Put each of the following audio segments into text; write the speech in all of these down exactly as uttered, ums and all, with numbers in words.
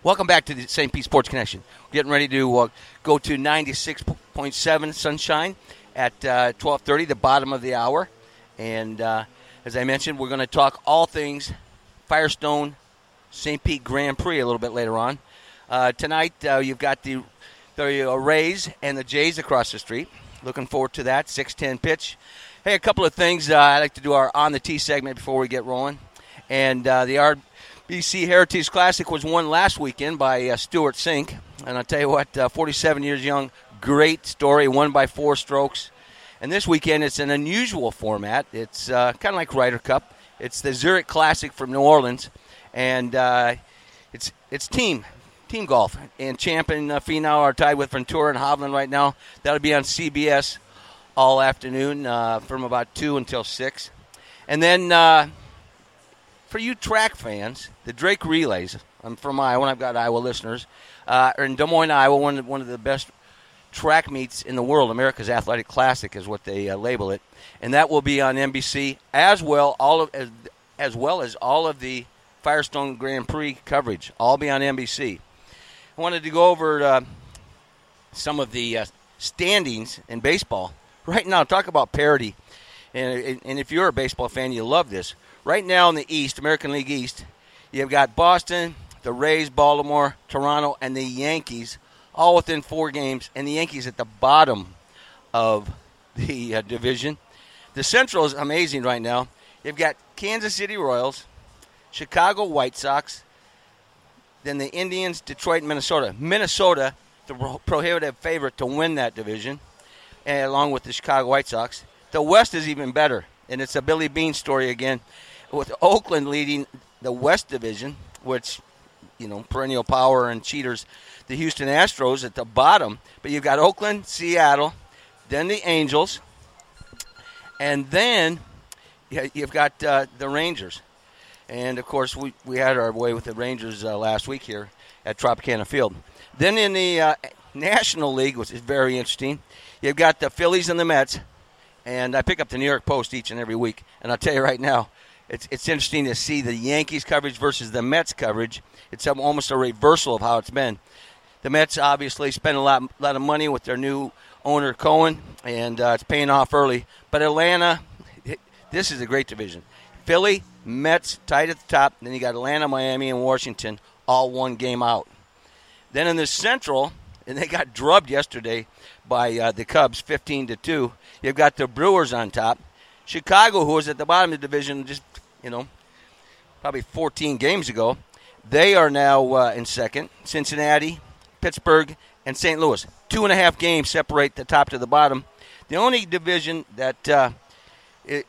Welcome back to the Saint Pete Sports Connection. We're getting ready to uh, go to ninety-six point seven Sunshine at uh, twelve thirty, the bottom of the hour. And uh, as I mentioned, we're going to talk all things Firestone Saint Pete Grand Prix a little bit later on. Uh, tonight, uh, you've got the, the uh, Rays and the Jays across the street. Looking forward to that, six ten pitch. Hey, a couple of things. Uh, I like to do our On the Tee segment before we get rolling. And uh, the R B C Heritage Classic was won last weekend by uh, Stuart Sink. And I'll tell you what, uh, forty-seven years young, great story, won by four strokes. And this weekend it's an unusual format. It's uh, kind of like Ryder Cup. It's the Zurich Classic from New Orleans. And uh, it's it's team, team golf. And Champ and uh, Finau are tied with Ventura and Hovland right now. That'll be on C B S all afternoon uh, from about two until six. And then... Uh, For you track fans, the Drake Relays, I'm from Iowa, and I've got Iowa listeners, uh, are in Des Moines, Iowa, one of, one of the best track meets in the world. America's Athletic Classic is what they uh, label it. And that will be on N B C, as well, all of, as, as well as all of the Firestone Grand Prix coverage. All be on N B C. I wanted to go over uh, some of the uh, standings in baseball. Right now, talk about parity. And, and if you're a baseball fan, you love this. Right now in the East, American League East, you've got Boston, the Rays, Baltimore, Toronto, and the Yankees, all within four games, and the Yankees at the bottom of the uh, division. The Central is amazing right now. You've got Kansas City Royals, Chicago White Sox, then the Indians, Detroit, and Minnesota. Minnesota, the prohibitive favorite to win that division, and along with the Chicago White Sox. The West is even better, and it's a Billy Beane story again, with Oakland leading the West Division, which, you know, perennial power and cheaters, the Houston Astros at the bottom. But you've got Oakland, Seattle, then the Angels, and then you've got uh, the Rangers. And, of course, we, we had our way with the Rangers uh, last week here at Tropicana Field. Then in the uh, National League, which is very interesting, you've got the Phillies and the Mets. And I pick up the New York Post each and every week. And I'll tell you right now, it's it's interesting to see the Yankees coverage versus the Mets coverage. It's almost a reversal of how it's been. The Mets obviously spend a lot, lot of money with their new owner, Cohen, and uh, it's paying off early. But Atlanta, this is a great division. Philly, Mets tied at the top. Then you got Atlanta, Miami, and Washington, all one game out. Then in the Central, and they got drubbed yesterday by uh, the Cubs, fifteen to two. You've got the Brewers on top. Chicago, who was at the bottom of the division just, you know, probably fourteen games ago, they are now uh, in second. Cincinnati, Pittsburgh, and Saint Louis. Two and a half games separate the top to the bottom. The only division that uh, it,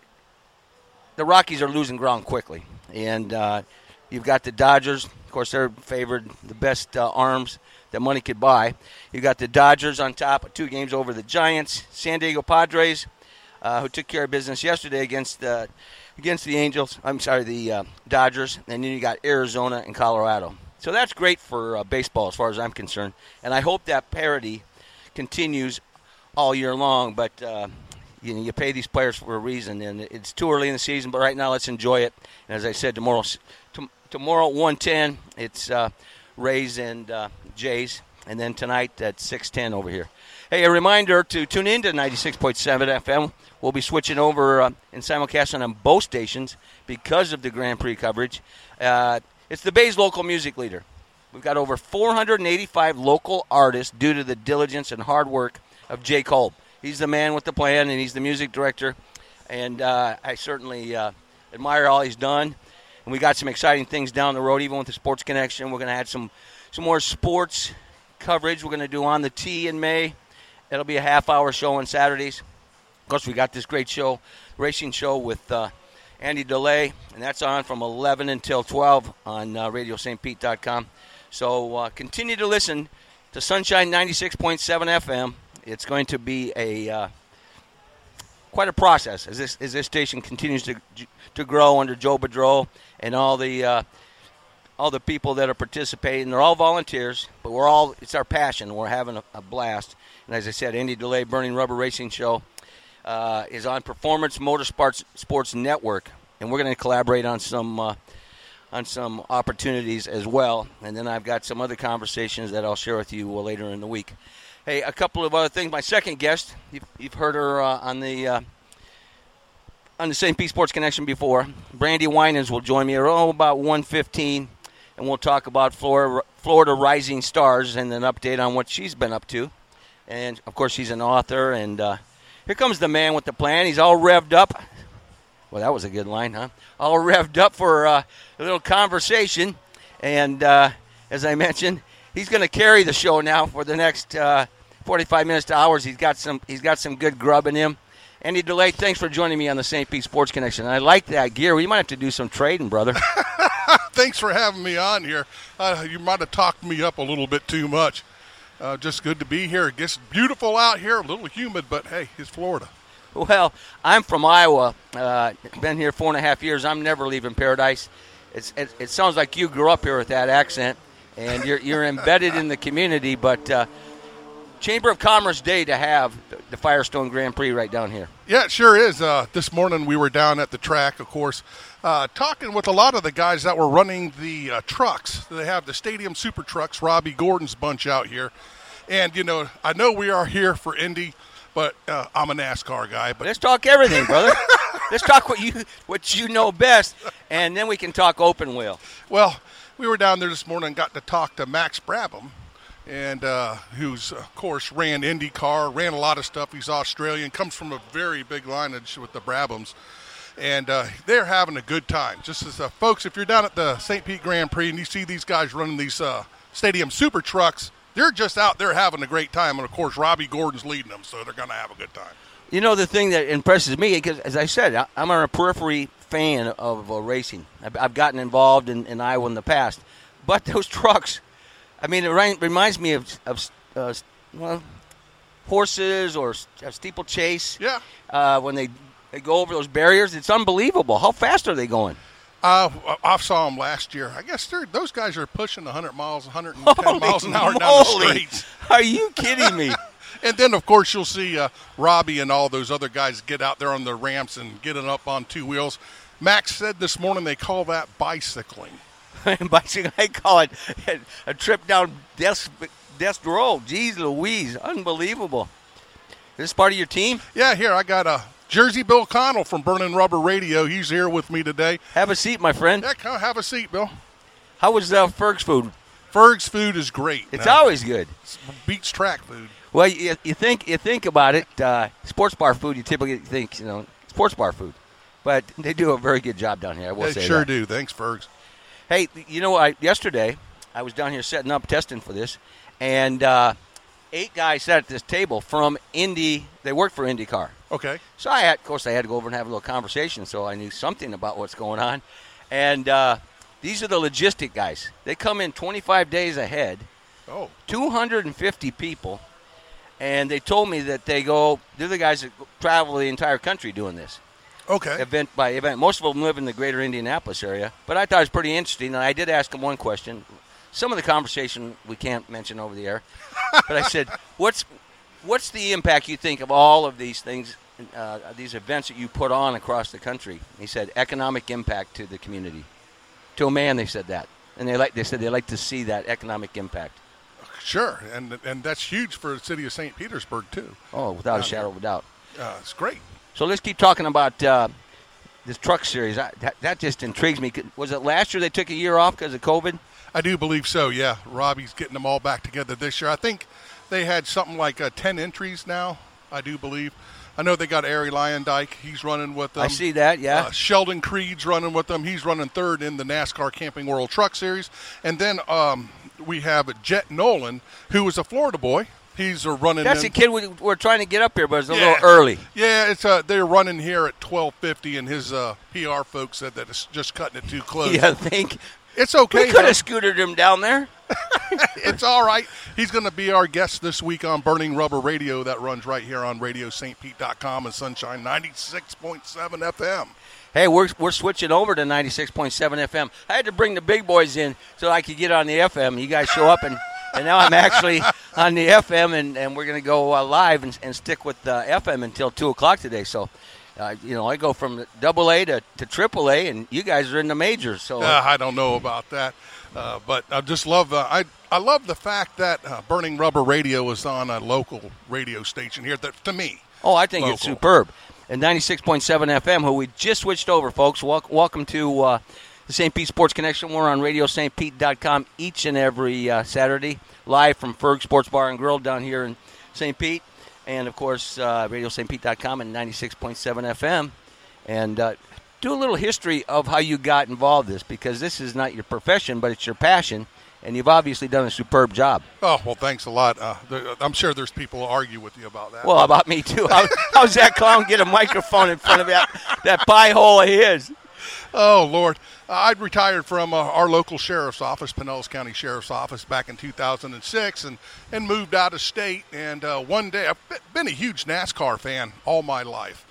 the Rockies are losing ground quickly. And uh, you've got the Dodgers. Of course, they're favored, the best uh, arms that money could buy. You got the Dodgers on top, two games over the Giants. San Diego Padres, uh, who took care of business yesterday against the against the Angels. I'm sorry, the uh, Dodgers. And then you got Arizona and Colorado. So that's great for uh, baseball as far as I'm concerned. And I hope that parity continues all year long. But uh, you know, you pay these players for a reason, and it's too early in the season. But right now, let's enjoy it. And as I said, tomorrow, t- tomorrow at one ten, it's uh, Rays and uh, Jays, and then tonight at six ten over here. Hey, a reminder to tune in to ninety-six point seven F M. We'll be switching over uh, in simulcast on both stations because of the Grand Prix coverage. Uh, it's the Bay's local music leader. We've got over four hundred eighty-five local artists due to the diligence and hard work of Jay Kolb. He's the man with the plan, and he's the music director, and uh, I certainly uh, admire all he's done. And we got some exciting things down the road, even with the Sports Connection. We're going to add some Some more sports coverage we're going to do On the Tee in May. It'll be a half-hour show on Saturdays. Of course, we got this great show, racing show with uh, Andy DeLay, and that's on from eleven until twelve on uh, radio st pete dot com. So uh, continue to listen to Sunshine ninety-six point seven F M. It's going to be a uh, quite a process as this as this station continues to to grow under Joe Bedreau and all the uh, all the people that are participating. They're all volunteers, but we're all it's our passion. We're having a, a blast. And as I said, Andy DeLay Burning Rubber Racing Show uh, is on Performance Motorsports Sports Network, and we're going to collaborate on some uh, on some opportunities as well. And then I've got some other conversations that I'll share with you later in the week. Hey, a couple of other things. My second guest, you've, you've heard her uh, on the uh, on the Saint Pete Sports Connection before. Brandy Winans will join me around about one fifteen, and we'll talk about Florida, Florida Rising Stars and an update on what she's been up to. And, of course, she's an author. And uh, here comes the man with the plan. He's all revved up. Well, that was a good line, huh? All revved up for uh, a little conversation. And uh, as I mentioned, he's going to carry the show now for the next uh, forty-five minutes to hours. He's got some he's got some good grub in him. Andy DeLay, thanks for joining me on the Saint Pete Sports Connection. I like that gear. We might have to do some trading, brother. Thanks for having me on here. Uh, you might have talked me up a little bit too much. Uh, just good to be here. It gets beautiful out here, a little humid, but, hey, it's Florida. Well, I'm from Iowa. Uh, been here four and a half years. I'm never leaving Paradise. It's, it, it sounds like you grew up here with that accent, and you're, you're embedded in the community, but uh, Chamber of Commerce Day to have the Firestone Grand Prix right down here. Yeah, it sure is. Uh, this morning we were down at the track, of course, uh, talking with a lot of the guys that were running the uh, trucks. They have the Stadium Super Trucks, Robbie Gordon's bunch out here. And, you know, I know we are here for Indy, but uh, I'm a NASCAR guy. But let's talk everything, brother. Let's talk what you what you know best, and then we can talk open wheel. Well, we were down there this morning and got to talk to Max Brabham, and uh, who's, of course, ran IndyCar, ran a lot of stuff. He's Australian, comes from a very big lineage with the Brabhams. And uh, they're having a good time. Just as, uh, folks, if you're down at the Saint Pete Grand Prix and you see these guys running these uh, Stadium Super Trucks, they're just out there having a great time. And, of course, Robbie Gordon's leading them, so they're going to have a good time. You know, the thing that impresses me, because as I said, I'm a periphery fan of uh, racing. I've, I've gotten involved in, in Iowa in the past. But those trucks, I mean, it reminds me of, of uh, well, horses or a steeplechase. Yeah. Uh, when they, they go over those barriers, it's unbelievable. How fast are they going? Uh, I saw them last year. I guess those guys are pushing one hundred miles, one hundred ten Holy miles an hour moly. down the streets. Are you kidding me? And then, of course, you'll see uh, Robbie and all those other guys get out there on the ramps and get it up on two wheels. Max said this morning they call that bicycling. Bicycling, I call it a trip down Death, Death Row. Jeez Louise, unbelievable. Is this part of your team? Yeah, here, I got a Jersey Bill Connell from Burning Rubber Radio. He's here with me today. Have a seat, my friend. Yeah, come have a seat, Bill. How was uh, Ferg's food? Ferg's food is great. It's now. always good. It's beats track food. Well, you, you think you think about it, uh, sports bar food, you typically think, you know, sports bar food. But they do a very good job down here, I will they say sure that. do. Thanks, Fergs. Hey, you know, I, yesterday I was down here setting up, testing for this, and uh, eight guys sat at this table from Indy. They worked for IndyCar. Okay. So, I had, of course, I had to go over and have a little conversation, so I knew something about what's going on. And uh, these are the logistic guys. They come in twenty-five days ahead, oh. two hundred fifty people, and they told me that they go – they're the guys that travel the entire country doing this. Okay. Event by event. Most of them live in the greater Indianapolis area. But I thought it was pretty interesting, and I did ask them one question. Some of the conversation we can't mention over the air. But I said, what's what's the impact you think of all of these things, uh, these events that you put on across the country? He said, economic impact to the community. To a man, they said that. And they like they said they like to see that economic impact. Sure, and and that's huge for the city of Saint Petersburg, too. Oh, without a shadow of a doubt. Uh, it's great. So let's keep talking about uh, this truck series. I, that, that just intrigues me. Was it last year they took a year off because of COVID? I do believe so, yeah. Robbie's getting them all back together this year. I think they had something like uh, ten entries now, I do believe. I know they got Ari Lyondike. He's running with them. I see that, yeah. Uh, Sheldon Creed's running with them. He's running third in the NASCAR Camping World Truck Series. And then um, we have Jet Nolan, who is a Florida boy. He's uh, running. That's in, a kid we, we're trying to get up here, but it's a yeah, little early. Yeah, it's uh, they're running here at twelve fifty, and his uh, P R folks said that it's just cutting it too close. Yeah, I think. It's okay. We could have scooted him down there. It's all right. He's going to be our guest this week on Burning Rubber Radio that runs right here on radio st pete dot com and Sunshine ninety-six point seven F M. Hey, we're we're switching over to ninety-six point seven F M. I had to bring the big boys in so I could get on the F M. You guys show up, and, and now I'm actually on the F M, and, and we're going to go uh, live and, and stick with uh, F M until two o'clock today. So Uh, you know, I go from double A to, to triple A, and you guys are in the majors. So uh, I don't know about that, uh, but I just love uh, I I love the fact that uh, Burning Rubber Radio is on a local radio station here. That to me, oh, I think local. It's superb. And ninety-six point seven F M, who we just switched over, folks. Wel- welcome to uh, the Saint Pete Sports Connection. We're on radio saint pete dot com each and every uh, Saturday, live from Ferg Sports Bar and Grill down here in Saint Pete. And, of course, uh, radio saint pete dot com and ninety-six point seven F M. And uh, do a little history of how you got involved in this, because this is not your profession, but it's your passion, and you've obviously done a superb job. Oh, well, thanks a lot. Uh, there, I'm sure there's people who argue with you about that. Well, about me, too. How, how's that clown get a microphone in front of that, that pie hole of his? Oh, Lord. Uh, I'd retired from uh, our local sheriff's office, Pinellas County Sheriff's Office, back in two thousand six, and, and moved out of state. And uh, one day, I've been a huge NASCAR fan all my life,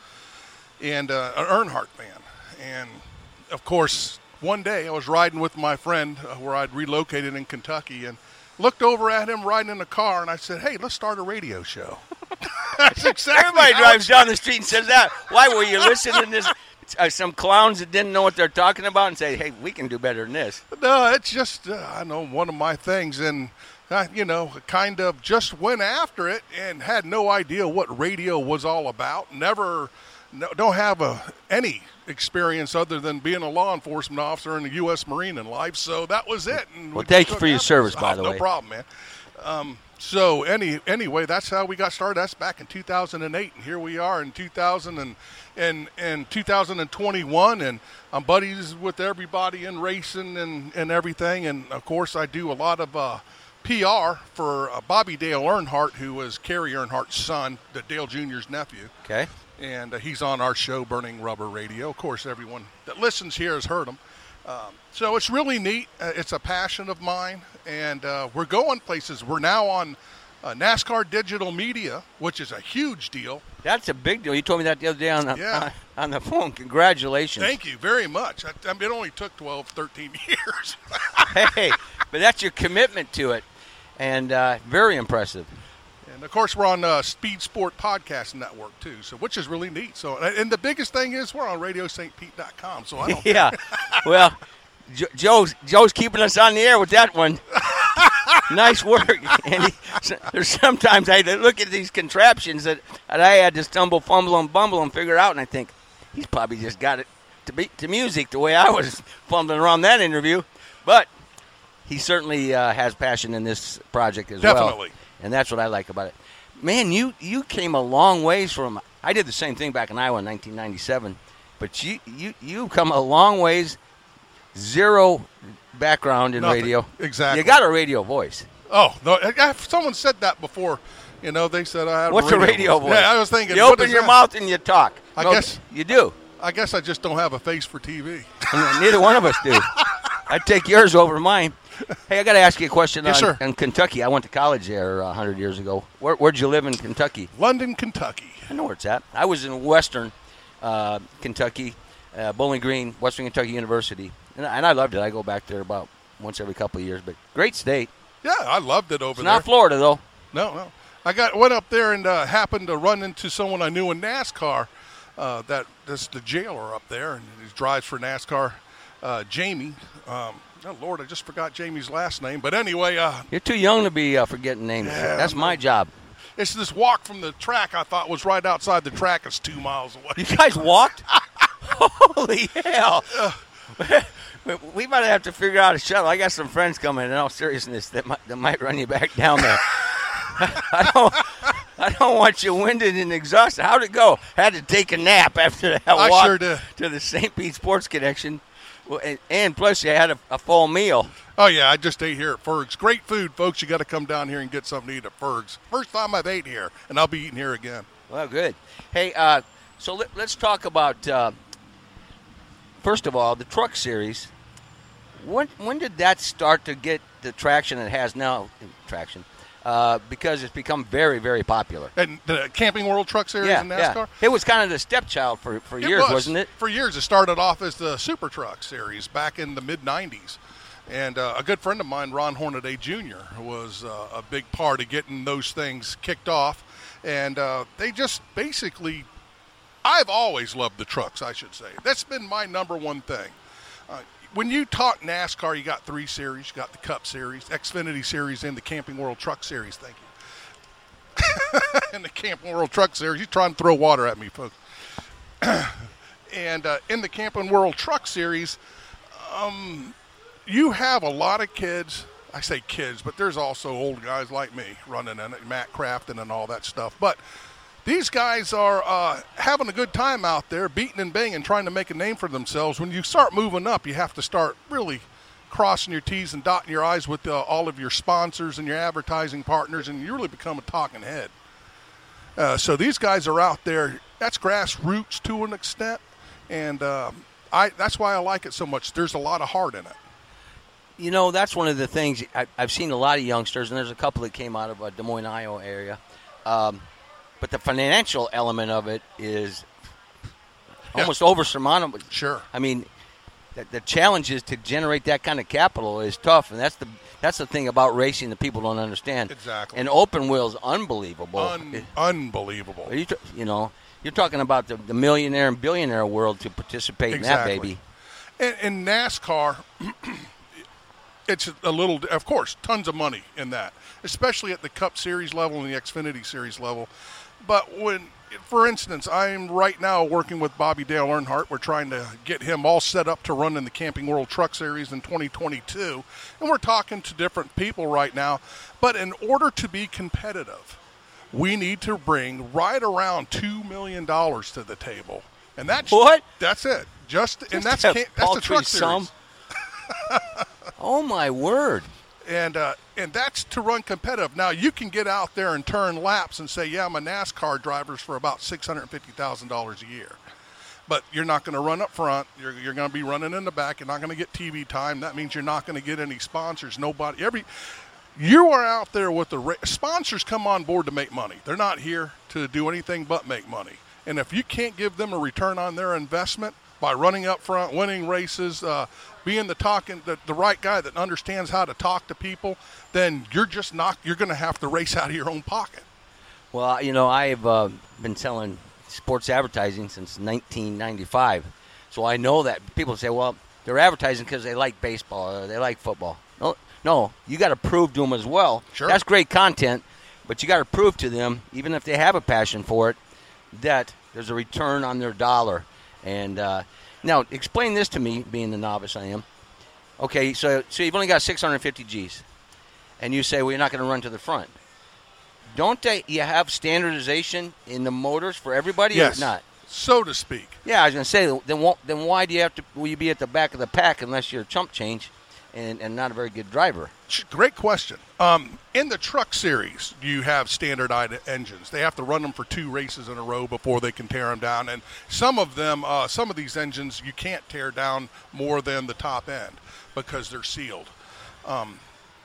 and uh, an Earnhardt fan. And, of course, one day I was riding with my friend uh, where I'd relocated in Kentucky, and looked over at him riding in the car, and I said, hey, let's start a radio show. That's exactly Everybody how drives it down the street and says that. Why were you listening to this? Uh, some clowns that didn't know what they're talking about and say, hey, we can do better than this. No, it's just, uh, I know, one of my things. And, uh, you know, kind of just went after it and had no idea what radio was all about. Never, no, don't have a, any experience other than being a law enforcement officer in the U S Marine in life. So that was it. And well, we thank you took for your after service, it. by oh, the no way. No problem, man. Um, so any anyway, that's how we got started. That's back in two thousand eight, and here we are in two thousand and in in two thousand twenty-one, and I'm buddies with everybody in racing and, and everything. And of course, I do a lot of uh, P R for uh, Bobby Dale Earnhardt, who was Kerry Earnhardt's son, the Dale Junior's nephew. Okay. And uh, he's on our show, Burning Rubber Radio. Of course, everyone that listens here has heard him. Um, so it's really neat. Uh, it's a passion of mine, and uh, we're going places. We're now on uh, NASCAR Digital Media, which is a huge deal. That's a big deal. You told me that the other day on the, Yeah. on, on the phone. Congratulations. Thank you very much. I, I mean, it only took twelve, thirteen years. Hey, but that's your commitment to it, and uh, very impressive. And, of course, we're on uh, Speed Sport Podcast Network, too, so which is really neat. So, and the biggest thing is we're on radio saint pete dot com, so I don't Yeah. Well, Jo- Joe's, Joe's keeping us on the air with that one. Nice work. And he, so, there's sometimes I look at these contraptions that, that I had to stumble, fumble, and bumble and figure out, and I think, he's probably just got it to be to music the way I was fumbling around that interview. But he certainly uh, has passion in this project as well. Definitely. And that's what I like about it. Man, you, you came a long ways from – I did the same thing back in Iowa in nineteen ninety-seven. But you, you, you've come a long ways, zero background in Nothing. radio. Exactly. You got a radio voice. Oh, no, I- I- someone said that before. You know, they said I had What's a a radio voice? Yeah, I was thinking. You what open is your that? mouth and you talk. I No, guess- You do. I guess I just don't have a face for T V. And neither one of us do. I'd take yours over mine. Hey, I got to ask you a question Yes, on, sir. on Kentucky. I went to college there uh, one hundred years ago. Where, where'd you live in Kentucky? London, Kentucky. I know where it's at. I was in Western uh, Kentucky, uh, Bowling Green, Western Kentucky University. And, I- and I loved it. I go back there about once every couple of years. But great state. Yeah, I loved it over It's there. not Florida, though. No, no. I got went up there and uh, happened to run into someone I knew in NASCAR. Uh, that that's the jailer up there, and he drives for NASCAR. Uh, Jamie. Um, oh Lord, I just forgot Jamie's last name. But anyway, uh, You're too young to be uh, forgetting names. Yeah, That's I my know. job. it's this walk from the track. I thought was right outside the track. It's two miles away. You guys walked? Holy hell. We might have to figure out a shuttle. I got some friends coming in all seriousness that might, that might run you back down there. I don't I don't want you winded and exhausted. How'd it go? Had to take a nap after that I walk sure did. to the Saint Pete Sports Connection. Well, and, and plus you had a, a full meal. Oh, yeah, I just ate here at Ferg's. Great food, folks. You got to come down here and get something to eat at Ferg's. First time I've ate here, and I'll be eating here again. Well, good. Hey, uh, so let, let's talk about, uh, first of all, the truck series. When when did that start to get the traction it has now? Traction, uh, because it's become very, very popular. And the Camping World Truck Series Yeah, in NASCAR? yeah. It was kind of the stepchild for, for It years, was. wasn't it? For years. It started off as the Super Truck Series back in the mid nineties. And uh, a good friend of mine, Ron Hornaday Junior, was uh, a big part of getting those things kicked off. And uh, they just basically I've always loved the trucks, I should say. That's been my number one thing. Uh, when you talk NASCAR, you got three series. You got the Cup Series, Xfinity Series, and the Camping World Truck Series. Thank you. And the Camping World Truck Series. He's trying to throw water at me, folks. And uh, in the Camping World Truck Series, um, you have a lot of kids. I say kids, but there's also old guys like me running in it, Matt Crafton and all that stuff. But these guys are uh, having a good time out there, beating and banging, trying to make a name for themselves. When you start moving up, you have to start really crossing your T's and dotting your I's with uh, all of your sponsors and your advertising partners, and you really become a talking head. Uh, so these guys are out there. That's grassroots to an extent, and uh, I, that's why I like it so much. There's a lot of heart in it. You know, that's one of the things. I, I've seen a lot of youngsters, and there's a couple that came out of uh, Des Moines, Iowa area. Um, but the financial element of it is almost yeah. oversurmountable. Sure. I mean, the, the challenge is to generate that kind of capital is tough, and that's the that's the thing about racing that people don't understand. Exactly. And open wheel's unbelievable. Un- it, unbelievable. You, you know, you're talking about the, the millionaire and billionaire world to participate exactly. in that baby. And in NASCAR. It's a little, of course, tons of money in that, especially at the Cup Series level and the Xfinity Series level. But when, for instance, I'm right now working with Bobby Dale Earnhardt. We're trying to get him all set up to run in the Camping World Truck Series in twenty twenty-two. And we're talking to different people right now. But in order to be competitive, we need to bring right around two million dollars to the table. And that's what? That's it. Just, Just and that's a that's the Truck sum. Series. Oh, my word. And uh, and that's to run competitive. Now, you can get out there and turn laps and say, yeah, I'm a NASCAR driver for about six hundred fifty thousand dollars a year. But you're not going to run up front. You're, you're going to be running in the back. You're not going to get T V time. That means you're not going to get any sponsors. Nobody. Every You are out there with the ra- – sponsors come on board to make money. They're not here to do anything but make money. And if you can't give them a return on their investment by running up front, winning races, uh, being the talking the, the right guy that understands how to talk to people, then you're just not you're going to have to race out of your own pocket. Well, you know, I've uh, been selling sports advertising since nineteen ninety-five, so I know that people say, well, they're advertising because they like baseball or they like football. No, no, you got to prove to them as well. Sure. That's great content, but you got to prove to them, even if they have a passion for it, that there's a return on their dollar. And uh, now, explain this to me, being the novice I am. Okay, so so you've only got six hundred fifty G's, and you say, well, you're not going to run to the front. Don't they? You have standardization in the motors for everybody, yes, or not? So to speak. Yeah, I was going to say, then won't, then why do you have to? Will you be at the back of the pack unless you're a chump change, and, and not a very good driver? Great question. Um, in the Truck Series, you have standardized engines. They have to run them for two races in a row before they can tear them down. And some of them, uh, some of these engines, you can't tear down more than the top end because they're sealed. Um,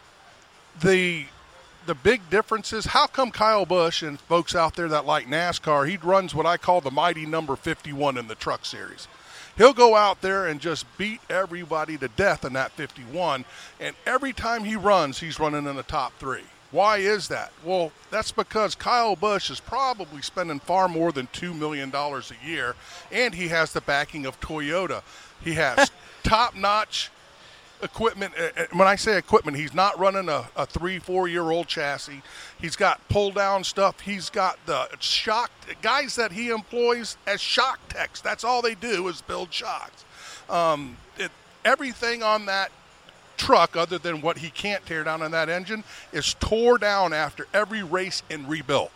the the big difference is, how come Kyle Busch and folks out there that like NASCAR, he runs what I call the mighty number fifty-one in the Truck Series. He'll go out there and just beat everybody to death in that fifty-one, and every time he runs, he's running in the top three. Why is that? Well, that's because Kyle Busch is probably spending far more than two million dollars a year, and he has the backing of Toyota. He has top-notch equipment. When I say equipment, he's not running a, a three, four-year-old chassis. He's got pull-down stuff. He's got the shock guys that he employs as shock techs. That's all they do is build shocks. Um, it, everything on that truck, other than what he can't tear down on that engine, is tore down after every race and rebuilt.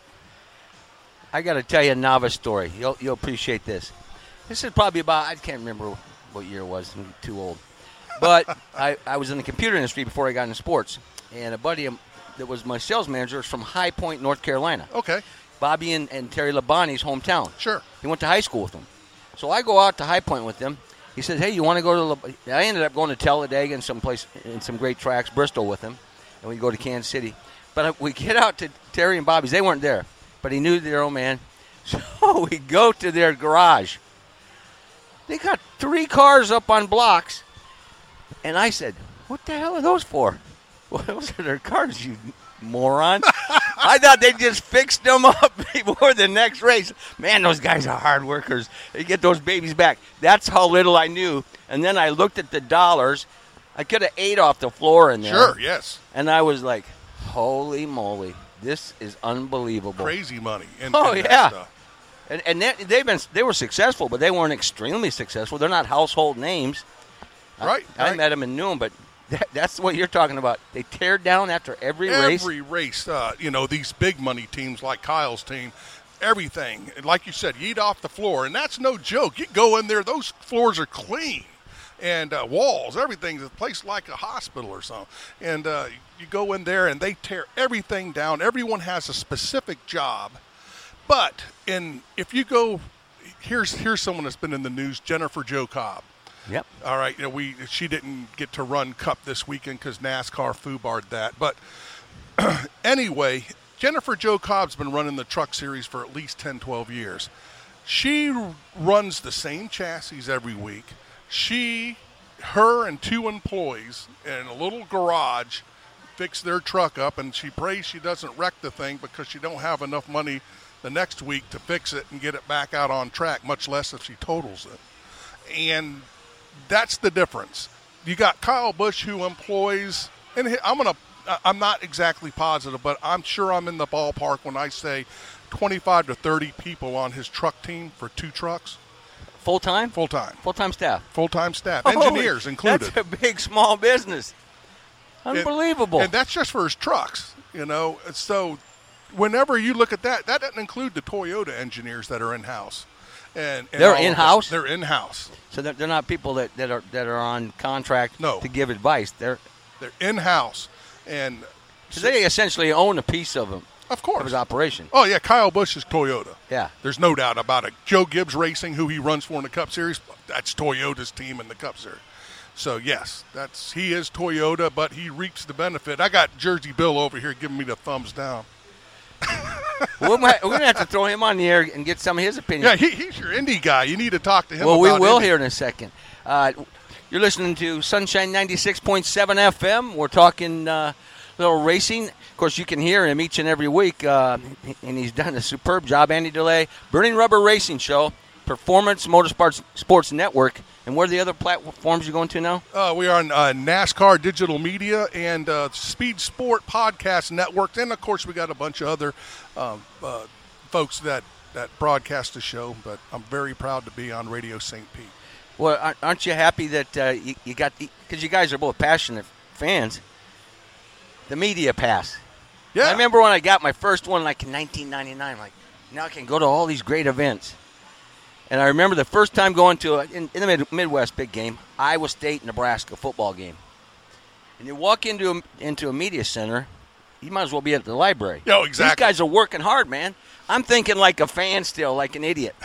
I got to tell you a novice story. You'll, you'll appreciate this. This is probably about, I can't remember what year it was. I'm too old. But I, I was in the computer industry before I got into sports, and a buddy that was my sales manager was from High Point, North Carolina. Okay. Bobby and, and Terry Labonte's hometown. Sure. He went to high school with them. So I go out to High Point with them. He said, hey, you want to go to La-? I ended up going to Talladega and some place in some great tracks, Bristol with him, and we go to Kansas City. But we get out to Terry and Bobby's. They weren't there, but he knew their old man. So we go to their garage. They got three cars up on blocks. And I said, what the hell are those for? Well, those are their cars, you moron. I thought they just fixed them up before the next race. Man, those guys are hard workers. They get those babies back. That's how little I knew. And then I looked at the dollars. I could have ate off the floor in there. Sure, yes. And I was like, holy moly, this is unbelievable. Crazy money. In, oh, in yeah. That stuff. And, and they, they've been they were successful, but they weren't extremely successful. They're not household names. Right. I, I right. met them and knew them, but that, that's what you're talking about. They tear down after every, every race. Every race. Uh, you know, these big money teams like Kyle's team, everything. Like you said, you eat off the floor, and that's no joke. You go in there, those floors are clean. And uh, walls, everything's a place like a hospital or something. And uh, you go in there, and they tear everything down. Everyone has a specific job. But in if you go, here's here's someone that's been in the news, Jennifer Jo Cobb. Yep. All right. You know, we she didn't get to run Cup this weekend because NASCAR foobarred that. But anyway, Jennifer Jo Cobb's been running the truck series for at least ten, twelve years. She runs the same chassis every week. She, her and two employees in a little garage fix their truck up, and she prays she doesn't wreck the thing because she don't have enough money the next week to fix it and get it back out on track, much less if she totals it. And that's the difference. You got Kyle Busch who employs, and I'm gonna, I'm not exactly positive, but I'm sure I'm in the ballpark when I say twenty-five to thirty people on his truck team for two trucks. Full time? Full time. Full time staff. Full time staff. Engineers oh, included. That's a big small business. Unbelievable. And, and that's just for his trucks, you know. So whenever you look at that, that doesn't include the Toyota engineers that are in house. And, and they're in house. They're in house. So they're, they're not people that, that are that are on contract no. to give advice. They're they're in house, and so they essentially own a piece of them. Of course. Of his operation. Oh yeah, Kyle Busch is Toyota. Yeah. There's no doubt about it. Joe Gibbs Racing, who he runs for in the Cup Series, that's Toyota's team in the Cup Series. So yes, that's he is Toyota, but he reaps the benefit. I got Jersey Bill over here giving me the thumbs down. we're going to have to throw him on the air and get some of his opinion. Yeah, he, he's your Indy guy. You need to talk to him well, about we will Indy. here in a second. Uh, you're listening to Sunshine ninety-six point seven F M. We're talking uh, little racing. Of course, you can hear him each and every week, uh, and he's done a superb job. Andy DeLay, Burning Rubber Racing Show, Performance Motorsports Sports Network. And where are the other platforms you're going to now? Uh, we are on uh, NASCAR Digital Media and uh, Speed Sport Podcast Network. And, of course, we got a bunch of other um, uh, folks that, that broadcast the show. But I'm very proud to be on Radio Saint Pete. Well, aren't you happy that uh, you, you got – because you guys are both passionate fans, the media pass. Yeah. I remember when I got my first one like in nineteen ninety-nine. I'm like, now I can go to all these great events. And I remember the first time going to, a, in, in the mid, Midwest big game, Iowa State, Nebraska football game. And you walk into a, into a media center, you might as well be at the library. Oh, exactly. These guys are working hard, man. I'm thinking like a fan still, like an idiot.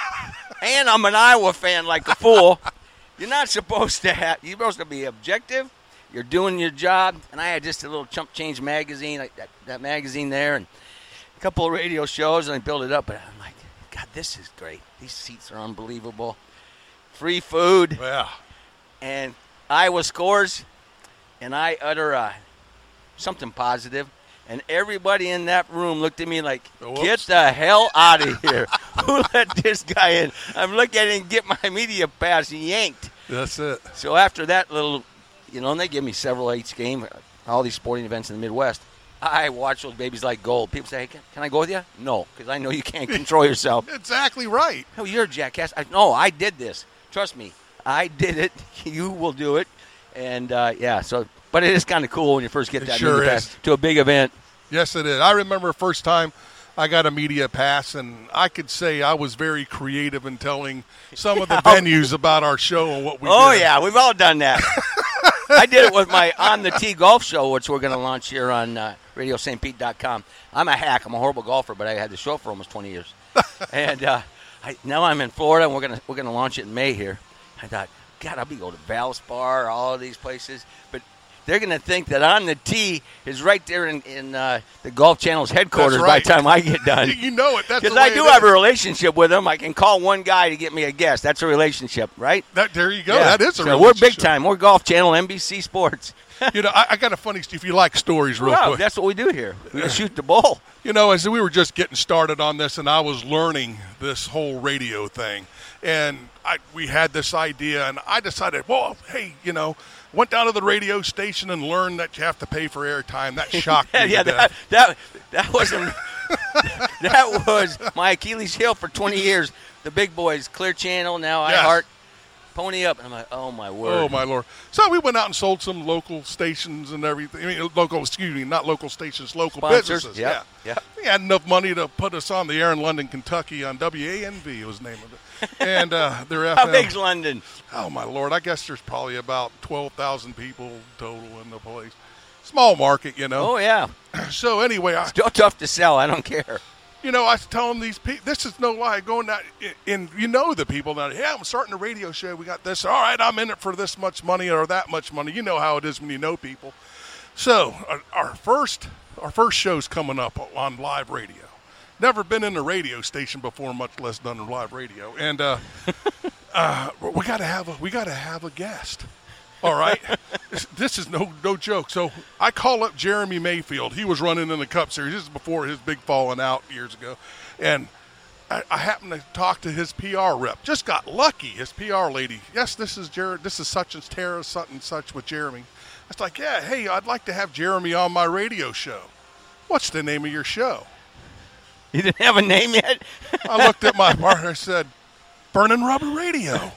And I'm an Iowa fan like a fool. You're not supposed to have, you're supposed to be objective. You're doing your job. And I had just a little Chump Change magazine, like that, that magazine there, and a couple of radio shows, and I built it up. But I'm like, God, this is great. These seats are unbelievable. Free food. Yeah. And Iowa scores, and I utter uh, something positive, and everybody in that room looked at me like, Whoops. Get the hell out of here. Who let this guy in? I'm looking at him get my media pass yanked. That's it. So after that little, you know, and they give me several eights game, all these sporting events in the Midwest, I watch those babies like gold. People say, hey, can, can I go with you? No, because I know you can't control yourself. Exactly right. Oh, you're a jackass. I, no, I did this. Trust me. I did it. You will do it. And, uh, yeah, so, but it is kind of cool when you first get It that sure media is. pass to a big event. Yes, it is. I remember the first time I got a media pass, and I could say I was very creative in telling some of the venues about our show and what we Oh, did. yeah, we've all done that. I did it with my On the Tee golf show, which we're going to launch here on uh, radio st pete dot com. I'm a hack. I'm a horrible golfer, but I had the show for almost twenty years. and uh, I, now I'm in Florida, and we're going to we're gonna launch it in May here. I thought, God, I'll be going to Valspar, all of these places. But they're going to think that On the Tee is right there in, in uh, the Golf Channel's headquarters right. by the time I get done. You know it. That's because the way I do it have is. a relationship with them. I can call one guy to get me a guest. That's a relationship, right? That, there you go. Yeah. That is a so relationship. We're big time. We're Golf Channel, N B C Sports. You know, I, I got a funny, if you like stories real Well, quick. that's what we do here. We just shoot the bull. You know, as we were just getting started on this, and I was learning this whole radio thing, and I, we had this idea, and I decided, well, hey, you know, went down to the radio station and learned that you have to pay for airtime. That shocked me. yeah, to that, death. that that wasn't. That was my Achilles heel for twenty years. The big boys, Clear Channel, now Yes. iHeart, Pony Up, and I'm like, oh my word. Oh, my Lord. So we went out and sold some local stations and everything. I mean, local, excuse me, not local stations, local Sponsors. businesses. Yep. Yeah. Yep. We had enough money to put us on the air in London, Kentucky on W A N V was the name of it. And uh, their F M. How big's London? Oh, my Lord. I guess there's probably about twelve thousand people total in the place. Small market, you know. Oh, yeah. So anyway, I, Still tough to sell. I don't care. you know, I was telling these people, this is no lie, going out, and you know the people now, yeah, I'm starting a radio show, we got this, all right, I'm in it for this much money or that much money. You know how it is when you know people. So our, our first our first show's coming up on live radio. Never been in a radio station before, much less done live radio. And uh, uh, we got to have a we got to have a guest. All right, this, this is no no joke. So I call up Jeremy Mayfield. He was running in the Cup Series. This is before his big falling out years ago, and I, I happened to talk to his P R rep. Just got lucky. His P R lady. Yes, this is Jared. This is such and Tara, such and such with Jeremy. It's like, yeah, hey, I'd like to have Jeremy on my radio show. What's the name of your show? You didn't have a name yet? I looked at my partner and said, Burning Rubber Radio.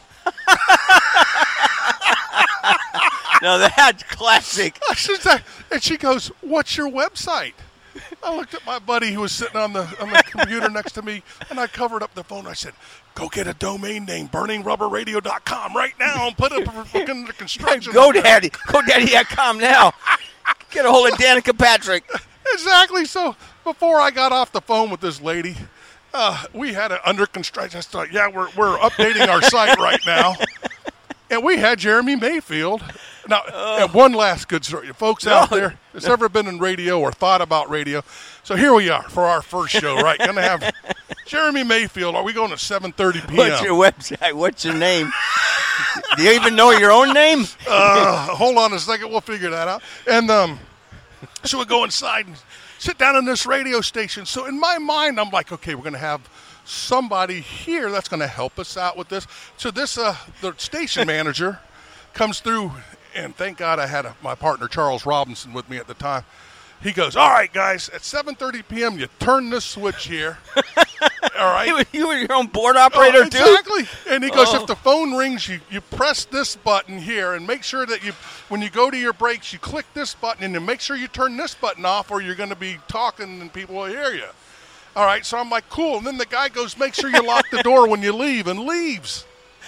No, that's classic. I said that, and she goes, "What's your website?" I looked at my buddy who was sitting on the on the computer next to me, and I covered up the phone. I said, "Go get a domain name, burning rubber radio dot com right now, and put it in the construction." GoDaddy. GoDaddy dot com now. Get a hold of Danica Patrick. Exactly. So before I got off the phone with this lady, uh, we had it under construction. I thought, yeah, we're we're updating our site right now, and we had Jeremy Mayfield. Now, Oh. and one last good story. Folks No. out there that's ever been in radio or thought about radio. So here we are for our first show, right? Going to have Jeremy Mayfield. Are we going to seven thirty p.m.? What's your website? What's your name? Do you even know your own name? Uh, hold on a second. We'll figure that out. And um, so we go inside and sit down in this radio station. So in my mind, I'm like, okay, we're going to have somebody here that's going to help us out with this. So this, uh, the station manager comes through, and thank God I had a, my partner, Charles Robinson, with me at the time. He goes, all right, guys, at seven thirty p.m., you turn this switch here. All right. You were, you were your own board operator, Oh, too? exactly. And he goes, Oh. if the phone rings, you, you press this button here and make sure that you, when you go to your breaks, you click this button and then make sure you turn this button off or you're going to be talking and people will hear you. All right, so I'm like, cool. And then the guy goes, make sure you lock the door when you leave, and leaves.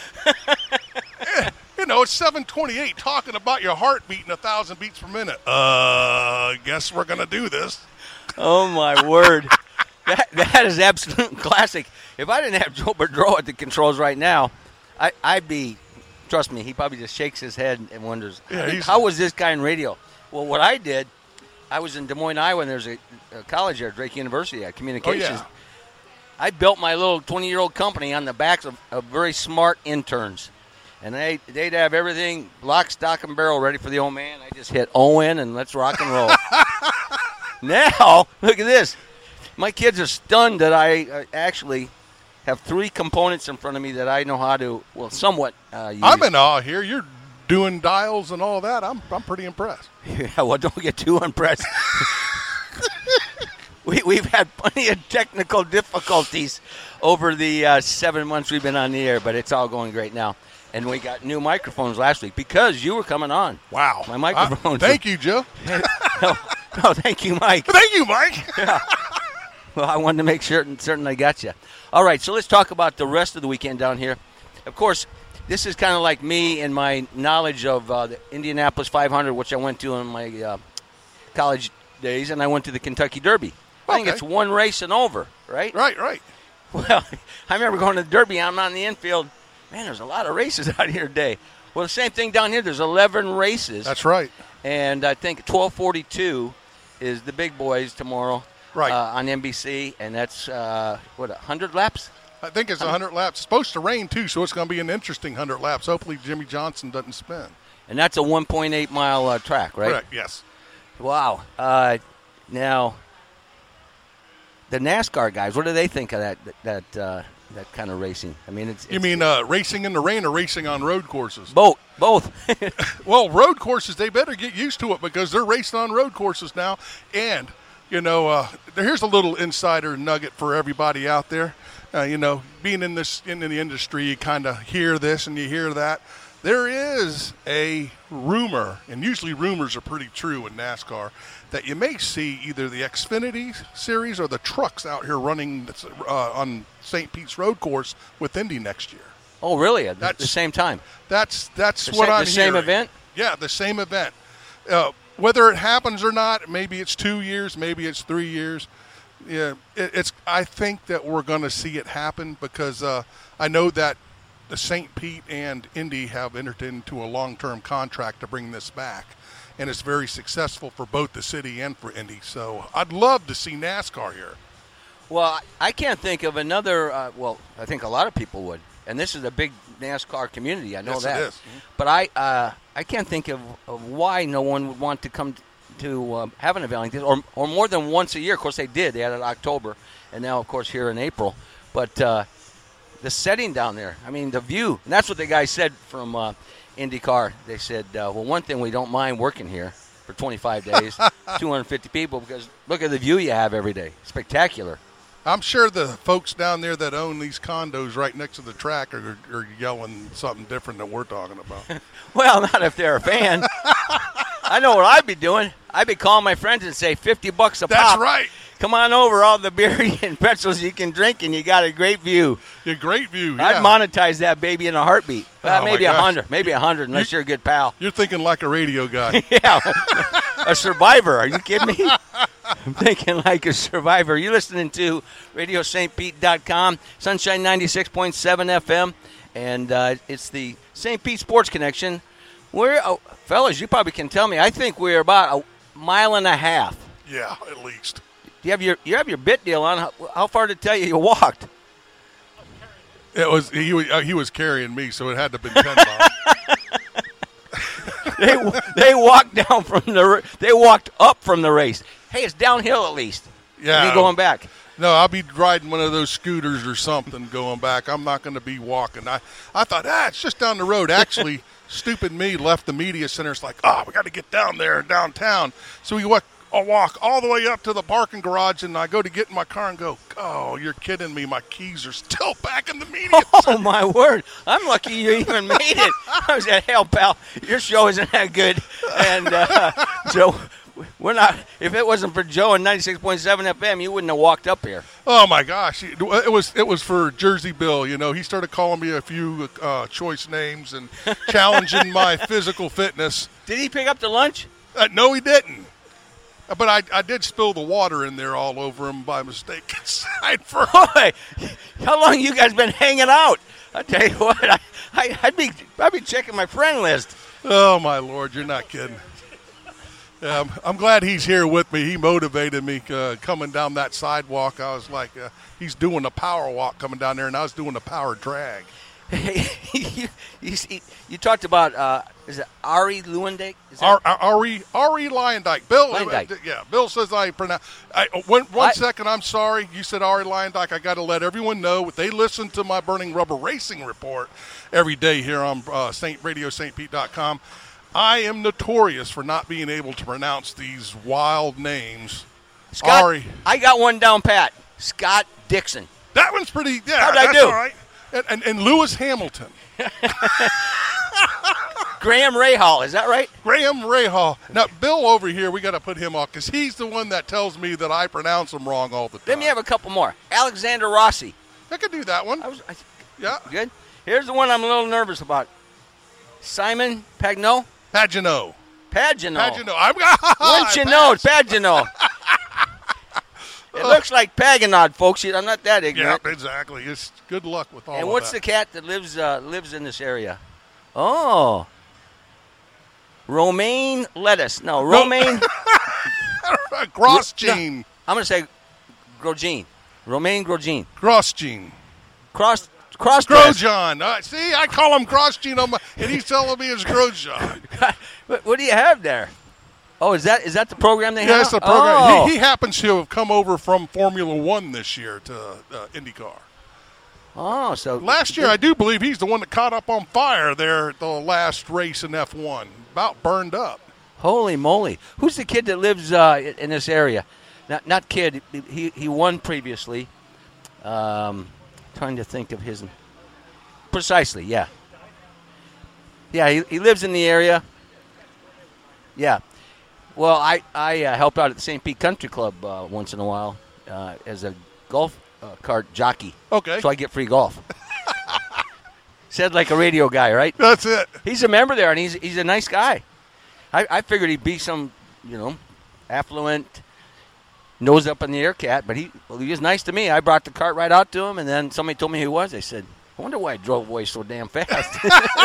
Yeah, you know, it's seven twenty-eight talking about your heart beating a thousand beats per minute. Uh, guess we're going to do this. Oh, my word. That That is absolute classic. If I didn't have Joe Boudreau at the controls right now, I, I'd be, trust me, he probably just shakes his head and wonders, Yeah, he's- how was this guy in radio? Well, what I did, I was in Des Moines, Iowa, and there's a, a college there, Drake University, at communications. Oh, yeah. I built my little twenty-year-old company on the backs of, of very smart interns. And they, they'd have everything lock, stock, and barrel ready for the old man. I just hit Owen and let's rock and roll. Now, look at this. My kids are stunned that I uh, actually have three components in front of me that I know how to, well, somewhat uh, use. I'm in awe here. You're doing dials and all that. I'm I'm pretty impressed. Yeah, well, don't get too impressed. we, we've had plenty of technical difficulties over the uh, seven months we've been on the air, but it's all going great now. And we got new microphones last week because you were coming on. Wow. My microphones. Uh, thank you, Joe. no, no, thank you, Mike. Thank you, Mike. Yeah. Well, I wanted to make certain, certain I got you. All right, so let's talk about the rest of the weekend down here. Of course, this is kind of like me and my knowledge of uh, the Indianapolis five hundred, which I went to in my uh, college days, and I went to the Kentucky Derby. I think Okay. it's one race and over, right? Right, right. Well, I remember going to the Derby. I'm on the infield. Man, there's a lot of races out here today. Well, the same thing down here. There's eleven races. That's right. And I think twelve forty-two is the big boys tomorrow Right. uh, on N B C, and that's, uh, what, one hundred laps? I think it's one hundred laps. It's supposed to rain, too, so it's going to be an interesting one hundred laps. Hopefully Jimmy Johnson doesn't spin. And that's a one point eight mile uh, track, right? Correct, yes. Wow. Uh, now, the NASCAR guys, what do they think of that that uh, that kind of racing? I mean, it's, it's You mean uh, racing in the rain or racing on road courses? both? Both. Well, road courses, they better get used to it because they're racing on road courses now. And, you know, uh, here's a little insider nugget for everybody out there. Uh, you know, being in this in the industry, you kind of hear this and you hear that. There is a rumor, and usually rumors are pretty true in NASCAR, that you may see either the Xfinity series or the trucks out here running uh, on Saint Pete's Road Course with Indy next year. Oh, really? At the, That's- the same time? That's that's The what sa- I'm the same hearing. event? Yeah, the same event. Uh, whether it happens or not, maybe it's two years, maybe it's three years. Yeah, it, it's. I think that we're going to see it happen because uh, I know that the Saint Pete and Indy have entered into a long-term contract to bring this back, and it's very successful for both the city and for Indy. So I'd love to see NASCAR here. Well, I- I can't think of another. Uh, well, I think a lot of people would, and this is a big NASCAR community. I know Yes, it that. is. But I, uh, I can't think of, of why no one would want to come t- to um, have an event like this, or or more than once a year. Of course, they did. They had it in October, and now, of course, here in April. But uh, the setting down there, I mean, the view, and that's what the guy said from uh, IndyCar. They said, uh, well, one thing, we don't mind working here for twenty-five days, two hundred fifty people, because look at the view you have every day. Spectacular. I'm sure the folks down there that own these condos right next to the track are, are yelling something different than we're talking about. Well, not if they're a fan. I know what I'd be doing. I'd be calling my friends and say fifty bucks a That's pop. right. Come on over, all the beer and pretzels you can drink, and you got a great view. Yeah, great view. I'd Yeah. monetize that baby in a heartbeat. Well, Oh, my maybe a gosh. hundred, maybe a hundred, unless you're a good pal. You're thinking like a radio guy. Yeah, a survivor. Are you kidding me? I'm thinking like a survivor. You're listening to radio saint pete dot com, Sunshine ninety-six point seven F M, and uh, it's the Saint Pete Sports Connection. We're, oh, fellas, you probably can tell me. I think we're about a mile and a half. Yeah, at least. You have your you have your bit deal on. How, how far did it tell you you walked? It was he. was- Uh, he was carrying me, so it had to have been ten miles. They they walked down from the ra- they walked up from the race. Hey, it's downhill at least. Yeah. You going back? No, I'll be riding one of those scooters or something going back. I'm not going to be walking. I, I thought, ah, it's just down the road. Actually, stupid me left the media center. It's like, oh, we got to get down there downtown. So we walk, I walk all the way up to the parking garage, and I go to get in my car and go, oh, you're kidding me. My keys are still back in the media Oh center. my word! I'm lucky you even made it. I was at hell, pal. Your show isn't that good, and uh, so we're not. If it wasn't for Joe and ninety-six point seven F M, you wouldn't have walked up here. Oh my gosh! It it was it was for Jersey Bill. You know, he started calling me a few uh, choice names and challenging my physical fitness. Did he pick up the lunch? Uh, no, he didn't. Uh, But I, I did spill the water in there all over him by mistake. Inside for Boy, how long you guys been hanging out? I tell you what, I, I, I'd be I'd be checking my friend list. oh my Lord, you're not kidding. Um, I'm glad he's here with me. He motivated me uh, coming down that sidewalk. I was like, uh, he's doing a power walk coming down there, and I was doing a power drag. you, you, see- you talked about uh, is it Ari Lewandijk? Is that- Ar- Ar- Ari Ari Lyondike. Bill, uh, Lyondike. yeah. Bill says I pronounce. I, uh, one one I- second, I'm sorry. You said Ari Lyondike. I got to let everyone know they listen to my Burning Rubber Racing report every day here on uh, Saint Radio Saint Pete dot com. I am notorious for not being able to pronounce these wild names. Scott, Ari, I got one down pat. Scott Dixon. that one's pretty. Yeah, How'd I that's do? all right. And, and, and Lewis Hamilton, Graham Rahal, is that right? Graham Rahal. Now Bill over here, we got to put him off because he's the one that tells me that I pronounce them wrong all the time. Let me have a couple more. Alexander Rossi. I could do that one. I was I, Yeah. good. Here's the one I'm a little nervous about. Simon Pagenaud. Pagenaud. Pagenaud. Pagenaud. I'm Wouldn't you know it's Pagenaud? It looks like Pagenaud, folks. I'm not that Yeah, ignorant. exactly. It's good luck with all And of what's the that. cat that lives uh, lives in this area? Oh, Romaine Lettuce. No, Romaine. Grosjean. No, I'm going to say Grosjean. Romaine Grosjean. Grosjean. Cross. Cross. Grosjean. Uh, see, I call him Grosjean, on my, and he's telling me it's Grosjean. what, what do you have there? Oh, is that is that the program they yeah, have? Yeah, that's the program. Oh. He, he happens to have come over from Formula One this year to uh, IndyCar. Oh, so last year I do believe he's the one that caught up on fire there at the last race in F one. About burned up. Holy moly! Who's the kid that lives uh, in this area? Not not kid. He he won previously. Um, trying to think of his. Precisely, yeah. Yeah, he he lives in the area. Yeah. Well, I I uh, help out at the Saint Pete Country Club uh, once in a while uh, as a golf uh, cart jockey. Okay. So I get free golf. Said like a radio guy, right? That's it. He's a member there, and he's he's a nice guy. I, I figured he'd be some, you know, affluent, nose up in the air cat, but he well, he was nice to me. I brought the cart right out to him, and then somebody told me who he was. I said, I wonder why I drove away so damn fast.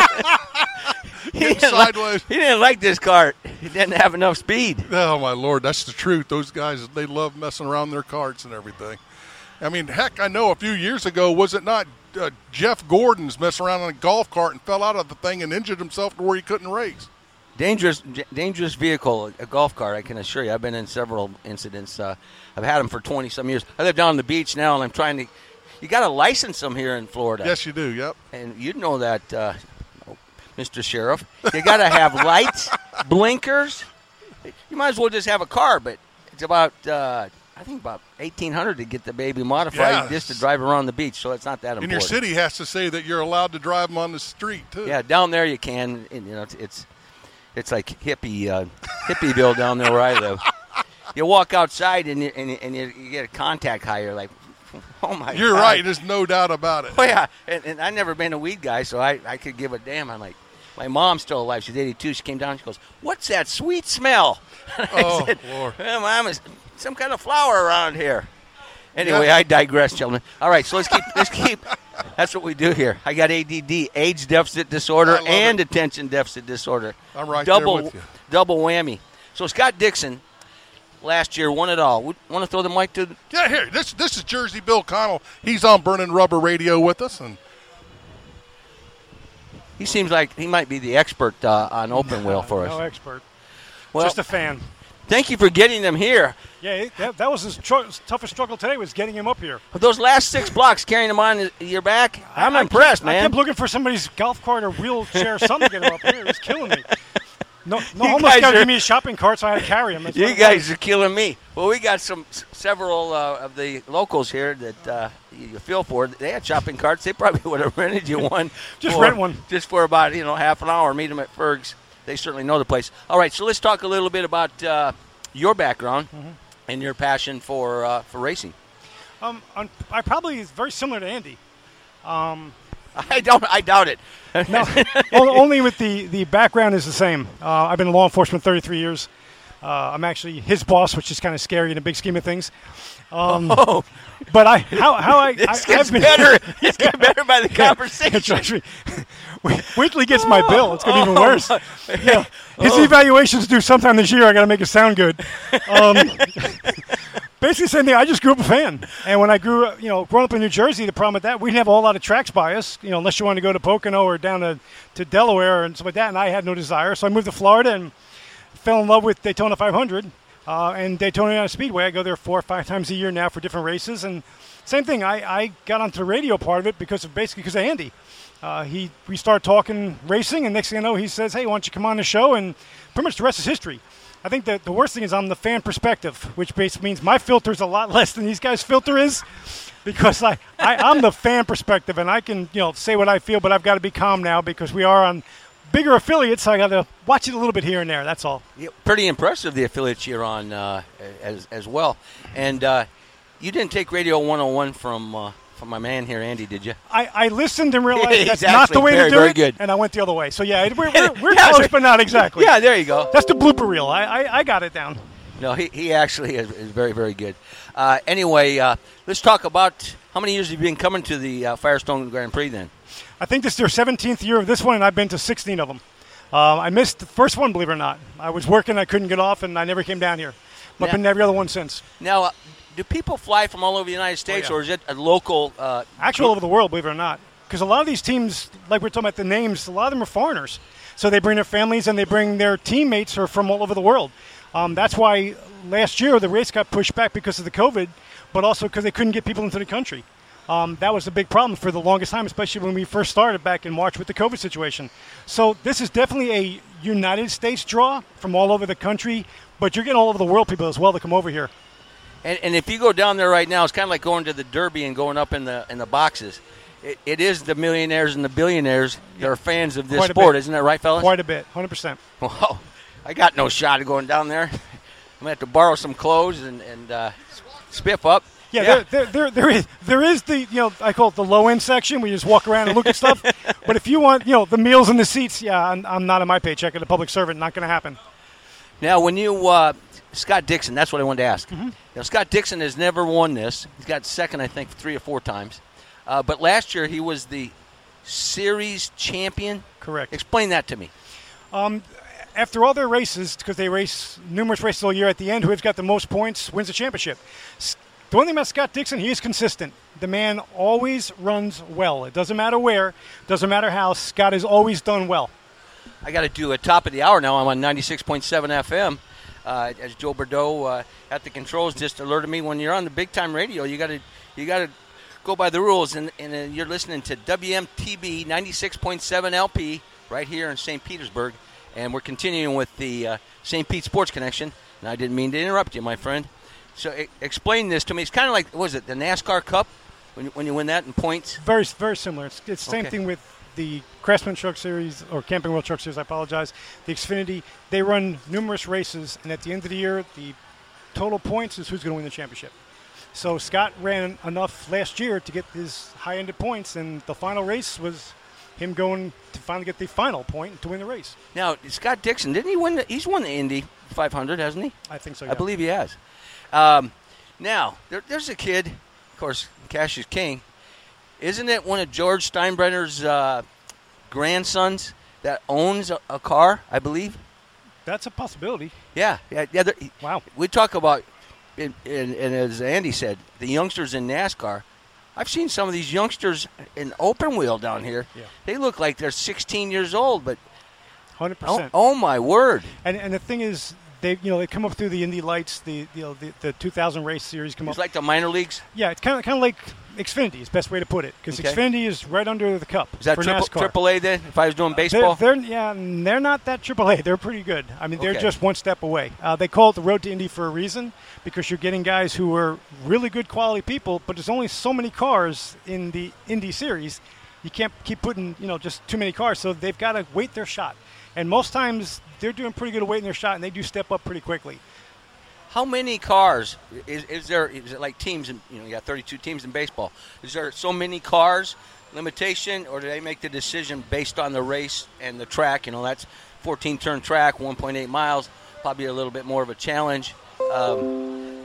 he, didn't sideways. Like, he didn't like this cart. He didn't have enough speed. Oh, my Lord. That's the truth. Those guys, they love messing around their carts and everything. I mean, heck, I know a few years ago, was it not uh, Jeff Gordon's messing around on a golf cart and fell out of the thing and injured himself to where he couldn't race? Dangerous dangerous vehicle, a golf cart, I can assure you. I've been in several incidents. Uh, I've had them for twenty-some years. I live down on the beach now, and I'm trying to – you got to license them here in Florida. Yes, you do, yep. And you know that, uh, Mister Sheriff. You got to have lights, blinkers. You might as well just have a car, but it's about uh, – I think about eighteen hundred dollars to get the baby modified yes. just to drive around the beach, so it's not that important. And your city has to say that you're allowed to drive them on the street, too. Yeah, down there you can. And, you know, it's, it's it's like hippie uh, hippieville down there where I live. You walk outside and you, and, you, and you, you get a contact high. You're like, oh, my You're God. right. There's no doubt about it. Oh, yeah. And, and I've never been a weed guy, so I, I could give a damn. I'm like, my mom's still alive. She's eighty-two. She came down. She goes, what's that sweet smell? And I oh, said, Lord. well, Mom, it's some kind of flower around here. Anyway, yeah. I digress, gentlemen. All right, so let's keep let's keep. That's what we do here. I got A D D, age deficit disorder, and it. attention deficit disorder. I'm right double, there with you. Double whammy. So Scott Dixon, last year, won it all. Want to throw the mic to? The- yeah, here. This this is Jersey Bill Connell. He's on Burning Rubber Radio with us, and he seems like he might be the expert uh, on open wheel for us. No expert. Well, just a fan. Thank you for getting them here. Yeah, that, that was his tr- toughest struggle today, was getting him up here. Those last six blocks, carrying them on your back, I'm I, impressed, I kept, man. I kept looking for somebody's golf cart or wheelchair, something to get him up here. It was killing me. No, no You homeless guys guy are- gave me a shopping cart, so I had to carry him. That's what You it guys was. are killing me. Well, we got some s- several uh, of the locals here that uh, you you feel for. They had shopping carts. They probably would have rented you one. Just for- rent one. Just for about, you know, half an hour. Meet them at Ferg's. They certainly know the place. All right, so let's talk a little bit about uh, your background Mm-hmm. and your passion for uh, for racing. Um, I'm, I probably is very similar to Andy. Um, I don't. I doubt it. no, o- only with the, the background is the same. Uh, I've been in law enforcement thirty-three years. Uh, I'm actually his boss, which is kind of scary in the big scheme of things. Um, Oh, But I how how I this I, gets I've been better. This gets better by the conversation. Trust me. Wait wait till he gets my bill. It's going to be even worse. Yeah. His Oh. evaluations due sometime this year. I got to make it sound good. Um, basically, same thing. I just grew up a fan, and when I grew up, you know, growing up in New Jersey, the problem with that, we didn't have a whole lot of tracks by us. You know, unless you wanted to go to Pocono or down to, to Delaware and stuff like that. And I had no desire, so I moved to Florida and fell in love with Daytona five hundred uh, and Daytona Speedway. I go there four or five times a year now for different races, and same thing. I, I got onto the radio part of it because of basically because of Andy. Uh, he we started talking racing, and next thing I know, he says, "Hey, why don't you come on the show?" And pretty much the rest is history. I think that the worst thing is I'm the fan perspective, which basically means my filter is a lot less than these guys' filter is, because I, I I'm the fan perspective, and I can you know say what I feel, but I've got to be calm now because we are on bigger affiliates. So I got to watch it a little bit here and there. That's all. Yeah, pretty impressive, the affiliates you're on uh, as as well. And uh, you didn't take Radio one oh one from uh, from my man here, Andy, did you? I, I listened and realized He's that's not the actually way very, to do very it, good. and I went the other way. So yeah, we're we're, we're Yeah, close, so- but not exactly. Yeah, there you go. That's the blooper reel. I I, I got it down. No, he, he actually is, is very, very good. Uh, anyway, uh, let's talk about how many years have you been coming to the uh, Firestone Grand Prix then? I think this is their seventeenth year of this one, and I've been to sixteen of them. Uh, I missed the first one, believe it or not. I was working, I couldn't get off, and I never came down here. But I've been to every other one since. Now, uh, do people fly from all over the United States, oh, yeah. or is it a local? Uh, Actually, all over the world, believe it or not. Because a lot of these teams, like we're talking about the names, a lot of them are foreigners. So they bring their families and they bring their teammates who are from all over the world. Um, that's why last year the race got pushed back because of the COVID, but also because they couldn't get people into the country. Um, that was a big problem for the longest time, especially when we first started back in March with the COVID situation. So this is definitely a United States draw from all over the country, but you're getting all over the world people as well to come over here. And, and if you go down there right now, it's kind of like going to the Derby and going up in the in the boxes. It, it is the millionaires and the billionaires that are fans of this Quite a sport, bit. isn't that right, fellas? Quite a bit, one hundred percent. Wow. I got no shot of going down there. I'm going to have to borrow some clothes and, and uh, spiff up. Yeah, Yeah. There, there, there, there is there is the, you know, I call it the low end section where you just walk around and look at stuff. But if you want, you know, the meals and the seats, yeah, I'm, I'm not on my paycheck as a public servant. Not going to happen. Now, when you uh, Scott Dixon, that's what I wanted to ask. Mm-hmm. Now, Scott Dixon has never won this. He's got second, I think, three or four times. Uh, but last year he was the series champion. Correct. Explain that to me. After all their races, because they race numerous races all year, at the end, whoever's got the most points wins the championship. S- The one thing about Scott Dixon, he is consistent. The man always runs well. It doesn't matter where, doesn't matter how. Scott has always done well. I got to do a top of the hour now. I'm on ninety-six point seven F M. Uh, as Joe Bordeaux uh, at the controls just alerted me, when you're on the big time radio, you got to you got to go by the rules, and, and uh, you're listening to W M T B ninety-six point seven L P right here in Saint Petersburg, and we're continuing with the uh, Saint Pete Sports Connection. And I didn't mean to interrupt you, my friend. So e- explain this to me. It's kind of like, what was it, the NASCAR Cup when you, when you win that in points? Very, very similar. It's, it's the same Okay. thing with the Craftsman Truck Series, or Camping World Truck Series, I apologize. The Xfinity, they run numerous races, and at the end of the year, the total points is who's going to win the championship. So Scott ran enough last year to get his high-ended points, and the final race was him going to finally get the final point to win the race. Now, Scott Dixon, didn't he win? The, he's won the Indy five hundred, hasn't he? I think so, I yeah. believe he has. Um, now, there, there's a kid, of course, Cash is king. Isn't it one of George Steinbrenner's uh, grandsons that owns a, a car, I believe? That's a possibility. Yeah. yeah, yeah. there- Wow. We talk about, and, and, and as Andy said, the youngsters in NASCAR. I've seen some of these youngsters in open wheel down here. Yeah. They look like they're sixteen years old, but one hundred oh, percent. oh my word. And and the thing is, they you know they come up through the Indy Lights, the you know the, the two thousand race series come It's up. like the minor leagues. Yeah, it's kind of kind of like Xfinity is the best way to put it, because Okay. Xfinity is right under the cup Is that for triple, NASCAR. triple A then, if I was doing baseball? They're, they're yeah, they're not that triple A. They're pretty good. I mean, they're Okay. just one step away. Uh, they call it the Road to Indy for a reason, because you're getting guys who are really good quality people, but there's only so many cars in the Indy series. You can't keep putting you know just too many cars, so they've got to wait their shot. And most times they're doing pretty good at waiting their shot, and they do step up pretty quickly. How many cars is, is there? Is it like teams? In, you know, you got thirty-two teams in baseball. Is there so many cars limitation, or do they make the decision based on the race and the track? You know, that's fourteen turn track, one point eight miles, probably a little bit more of a challenge. Um,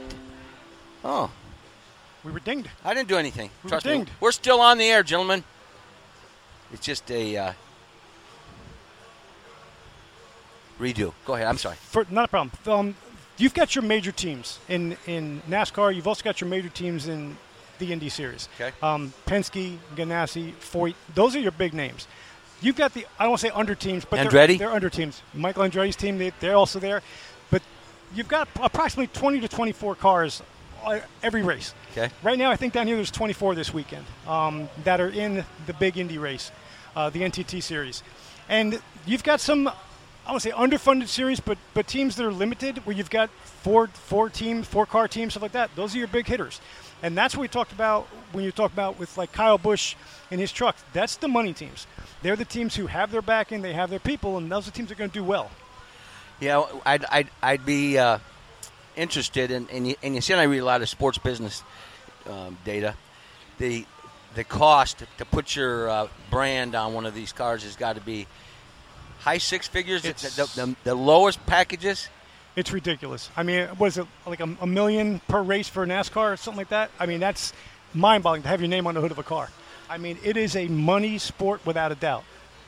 oh, We were dinged. I didn't do anything. We were Trust me, dinged. we're still on the air, gentlemen. It's just a uh, redo. Go ahead. I'm sorry. For, not a problem. Um, you've got your major teams in, in NASCAR. You've also got your major teams in the Indy Series. Okay. Um, Penske, Ganassi, Foyt. Those are your big names. You've got the, I don't want to say under teams, but Andretti? they're, they're under teams. Michael Andretti's team, they, they're also there. But you've got approximately twenty to twenty-four cars uh, every race. Okay. Right now, I think down here there's twenty-four this weekend um, that are in the big Indy race, uh, the N T T Series. And you've got some, I want to say underfunded series, but but teams that are limited, where you've got four four teams, four car teams, stuff like that. Those are your big hitters, and that's what we talked about when you talk about with like Kyle Busch and his trucks. That's the money teams. They're the teams who have their backing, they have their people, and those are the teams that are going to do well. Yeah, I'd I'd, I'd be uh, interested in, and you, and you see, I read a lot of sports business um, data. The the cost to put your uh, brand on one of these cars has got to be high six figures. The, It's- the, the, the lowest packages. It's ridiculous. I mean, was it like a, a million per race for NASCAR or something like that? I mean, that's mind-boggling to have your name on the hood of a car. I mean, it is a money sport without a doubt.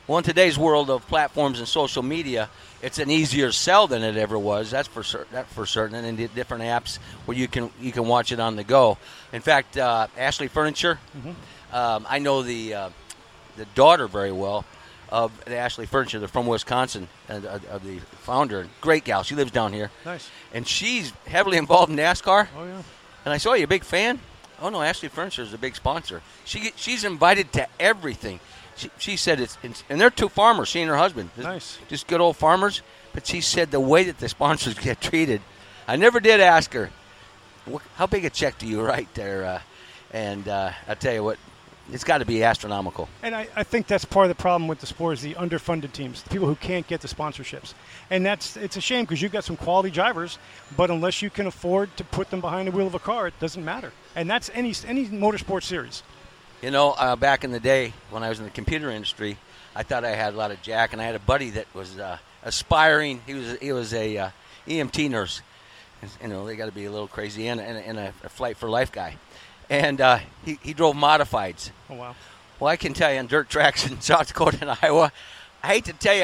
Well, in today's world of platforms and social media, it's an easier sell than it ever was. That's for certain. That for certain. And in the different apps where you can you can watch it on the go. In fact, uh, Ashley Furniture. Mm-hmm. um, I know the uh, the daughter very well of the Ashley Furniture. They're from Wisconsin, and uh, of the founder. Great gal. She lives down here. Nice. And she's heavily involved in NASCAR. Oh yeah. And I saw you a big fan. Oh no, Ashley Furniture is a big sponsor. She she's invited to everything. She, she said it's, and they're two farmers, she and her husband. Nice. Just good old farmers. But she said the way that the sponsors get treated, I never did ask her, how big a check do you write there? Uh, and uh, I tell you what, it's got to be astronomical. And I, I think that's part of the problem with the sport is the underfunded teams, the people who can't get the sponsorships. And that's it's a shame because you've got some quality drivers, but unless you can afford to put them behind the wheel of a car, it doesn't matter. And that's any any motorsport series. You know, uh, back in the day when I was in the computer industry, I thought I had a lot of jack, and I had a buddy that was uh, aspiring. He was he was a uh, E M T nurse. You know, they got to be a little crazy, and, and, and a, a flight for life guy. And uh, he, he drove modifieds. Oh, wow. Well, I can tell you on dirt tracks in South Dakota and Iowa, I hate to tell you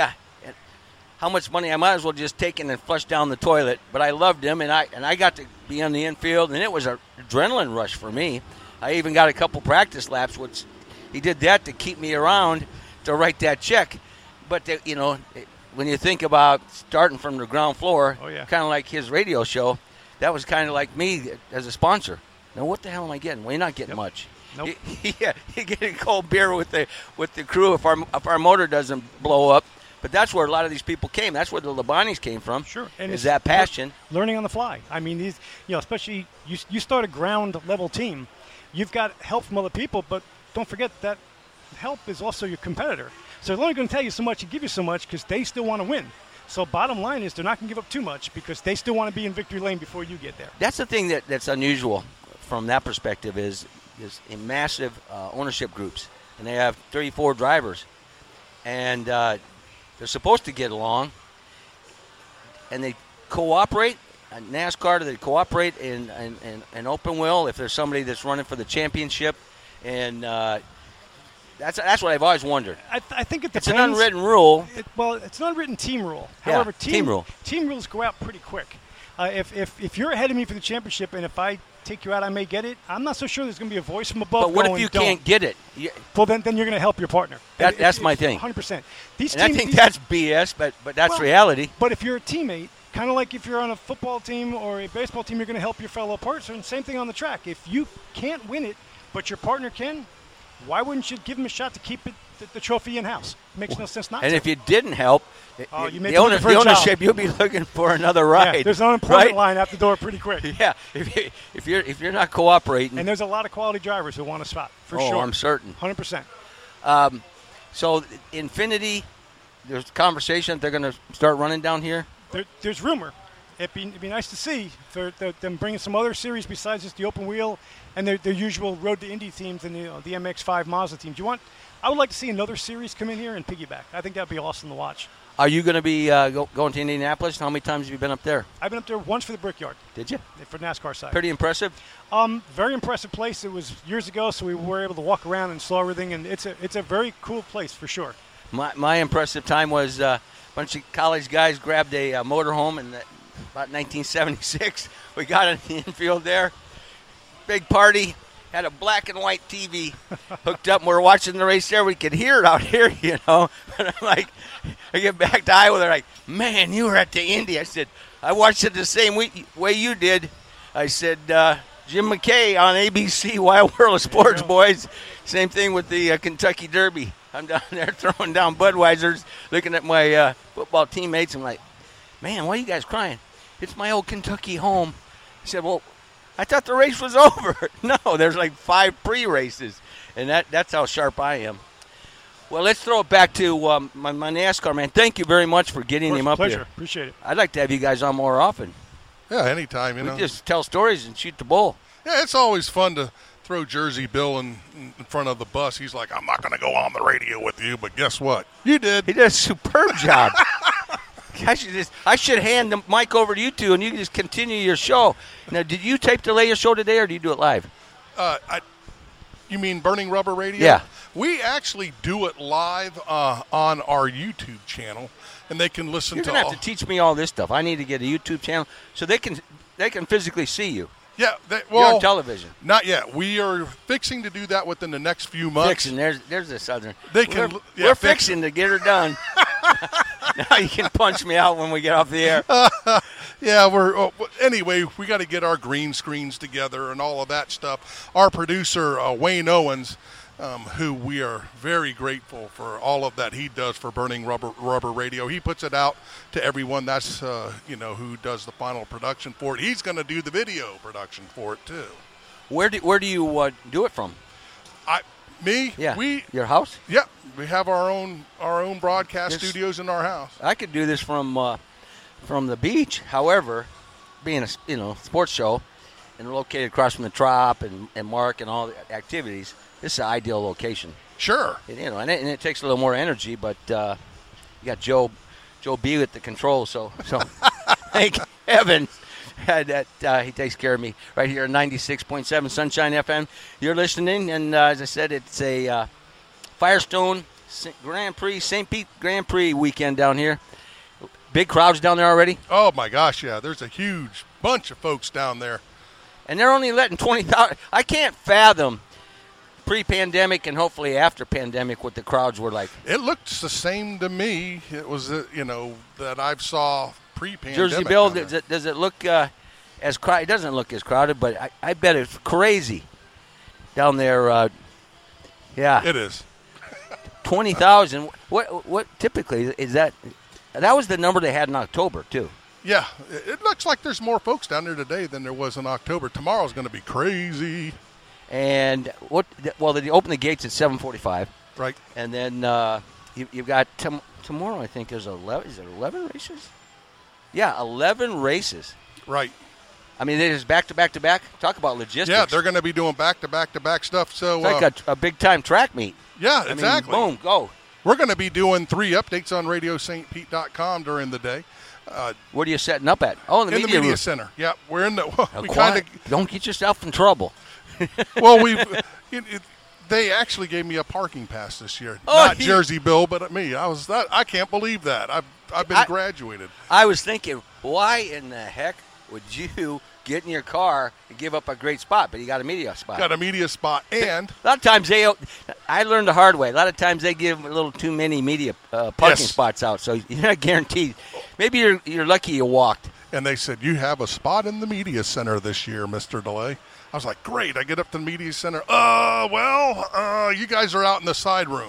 how much money I might as well just take in and flush down the toilet, but I loved him, and I and I got to be on the infield, and it was an adrenaline rush for me. I even got a couple practice laps, which he did that to keep me around to write that check. But, the, you know, when you think about starting from the ground floor, oh, yeah. kind of like his radio show, that was kind of like me as a sponsor. Now, what the hell am I getting? Well, you're not getting Yep. much. Nope. Yeah, you're getting cold beer with the with the crew if our if our motor doesn't blow up. But that's where a lot of these people came. That's where the Labanis came from. Sure. And is it's that passion. Learning on the fly. I mean, these, you know, especially you, you start a ground level team, you've got help from other people, but don't forget that help is also your competitor. So they're only going to tell you so much and give you so much because they still want to win. So bottom line is they're not going to give up too much because they still want to be in victory lane before you get there. That's the thing that, that's unusual from that perspective is, is in massive uh, ownership groups. And they have thirty-four drivers. And uh, they're supposed to get along. And they cooperate. Uh, NASCAR, they cooperate in, in, in, in open wheel if there's somebody that's running for the championship. And uh, that's that's what I've always wondered. I, th- I think it depends. It's an unwritten rule. It, well, it's an unwritten team rule. Yeah, However, team, team rule. team rules go out pretty quick. Uh, if, if if you're ahead of me for the championship and if I take you out, I may get it. I'm not so sure there's going to be a voice from above. But what going, if you Don't. can't get it? You, Well, then, then you're going to help your partner. That, If- that's if- my thing. one hundred percent. These and I teams, think these- that's B S, but but that's well, reality. But if you're a teammate, kind of like if you're on a football team or a baseball team, you're going to help your fellow person. Same thing on the track. If you can't win it, but your partner can, why wouldn't you give him a shot to keep it, the, the trophy in-house? Makes no sense not And to. if you didn't help, Oh, it- you may the, be owner, looking for the a job. ownership, you'll be looking for another ride. Yeah, there's an unemployment right? line out the door pretty quick. Yeah, if, you, if you're if you're not cooperating, And there's a lot of quality drivers who want a spot, for oh, sure. I'm certain. one hundred percent. Um, so Infinity, there's conversation that they're going to start running down here. There, there's rumor. It'd be, it'd be nice to see for, the, them bringing some other series besides just the open wheel and their, their usual Road to Indy teams and the, you know, the M X five Mazda teams. You want? I would like to see another series come in here and piggyback. I think that'd be awesome to watch. Are you going to be uh, go, going to Indianapolis? How many times have you been up there? I've been up there once for the Brickyard. Did you? For NASCAR side. Pretty impressive. Um, very impressive place. It was years ago, so we were able to walk around and saw everything, and it's a it's a very cool place for sure. My my impressive time was uh, a bunch of college guys grabbed a uh, motorhome in the, about nineteen seventy-six. We got in the infield there. Big party. Had a black and white T V hooked up, and we were watching the race there. We could hear it out here, you know. But I'm like, I get back to Iowa, they're like, man, you were at the Indy. I said, I watched it the same way, way you did. I said, uh, Jim McKay on A B C, Wild World of Sports, boys. Same thing with the uh, Kentucky Derby. I'm down there throwing down Budweisers, looking at my uh, football teammates. I'm like, man, why are you guys crying? It's my old Kentucky home. I said, well, I thought the race was over. No, there's like five pre-races, and that, that's how sharp I am. Well, let's throw it back to um, my, my NASCAR man. Thank you very much for getting Of course, him up pleasure. here. Appreciate it. I'd like to have you guys on more often. Yeah, anytime, you We know. just tell stories and shoot the bull. Yeah, it's always fun to throw Jersey Bill in, in front of the bus. He's like, I'm not going to go on the radio with you, but guess what? You did. He did a superb job. I should just I should hand the mic over to you two, and you can just continue your show. Now, did you tape delay your show today, or do you do it live? Uh, I, you mean Burning Rubber Radio? Yeah. We actually do it live uh, on our YouTube channel, and they can listen You're to gonna all. have to teach me all this stuff. I need to get a YouTube channel so they can they can physically see you. Yeah, they, You're well, on television. not yet. We are fixing to do that within the next few months. Fixing. There's there's a southern. They can- We're, yeah, we're fix- fixing to get her done. Now you can punch me out when we get off the air. Yeah, we're oh, anyway. We got to get our green screens together and all of that stuff. Our producer uh, Wayne Owens, um, who we are very grateful for all of that he does for Burning Rubber Rubber Radio. He puts it out to everyone. That's uh, you know who does the final production for it. He's going to do the video production for it too. Where do where do you uh, do it from? I, me, Yeah. we, Your house? yeah, we have our own our own broadcast Yes. studios in our house. I could do this from uh, from the beach. However, being a you know sports show and located across from the Trop and, and Mark and all the activities, this is an ideal location. Sure. And, you know, and it, and it takes a little more energy, but uh, you got Joe Joe B at the controls, so so thank heaven that uh, he takes care of me right here at ninety-six point seven Sunshine F M. You're listening, and uh, as I said, it's a uh, Firestone Grand Prix, Saint Pete Grand Prix weekend down here. Big crowds down there already, Oh my gosh, yeah. There's a huge bunch of folks down there. and they're only letting twenty thousand. I can't fathom pre-pandemic and hopefully after pandemic what the crowds were like. It looks the same to me. It was, uh, you know, that I've saw pre-pandemic. Jersey Bill, down does there. it, does it look uh, as crowded? It doesn't look as crowded, but I, I bet it's crazy down there. Uh, yeah, It is. twenty thousand. What what typically is that? That was the number they had in October too. Yeah, it it looks like there's more folks down there today than there was in October. Tomorrow's going to be crazy, And what? Well, they open the gates at seven forty-five, right? and then uh, you, you've got tom- tomorrow. I think there's eleven. Is there eleven races? Yeah, eleven races. Right. I mean, it is back to back to back. Talk about logistics. Yeah, they're going to be doing back-to-back-to-back stuff. So, It's like uh, a, a big time track meet. yeah, I exactly. mean, boom, go. We're going to be doing three updates on radio st pete dot com during the day. Uh, What are you setting up at? Oh, in the in media the media room. center. Yeah, we're in the. Now, we quiet. kind of. Don't get yourself in trouble. Well, we've. It, it, they actually gave me a parking pass this year. Oh, Not he- Jersey Bill, but me. I was that. I can't believe that. I've I've been I- graduated. I was thinking, why in the heck would you get in your car and give up a great spot? But you got a media spot. Got a media spot, and A lot of times they, I learned the hard way. A lot of times they give a little too many media uh, parking Yes. spots out, so you're not guaranteed. Maybe you're you're lucky you walked. and they said you have a spot in the media center this year, Mister DeLay. I was like, great. I get up to the media center. Uh, well, uh, you guys are out in the side room.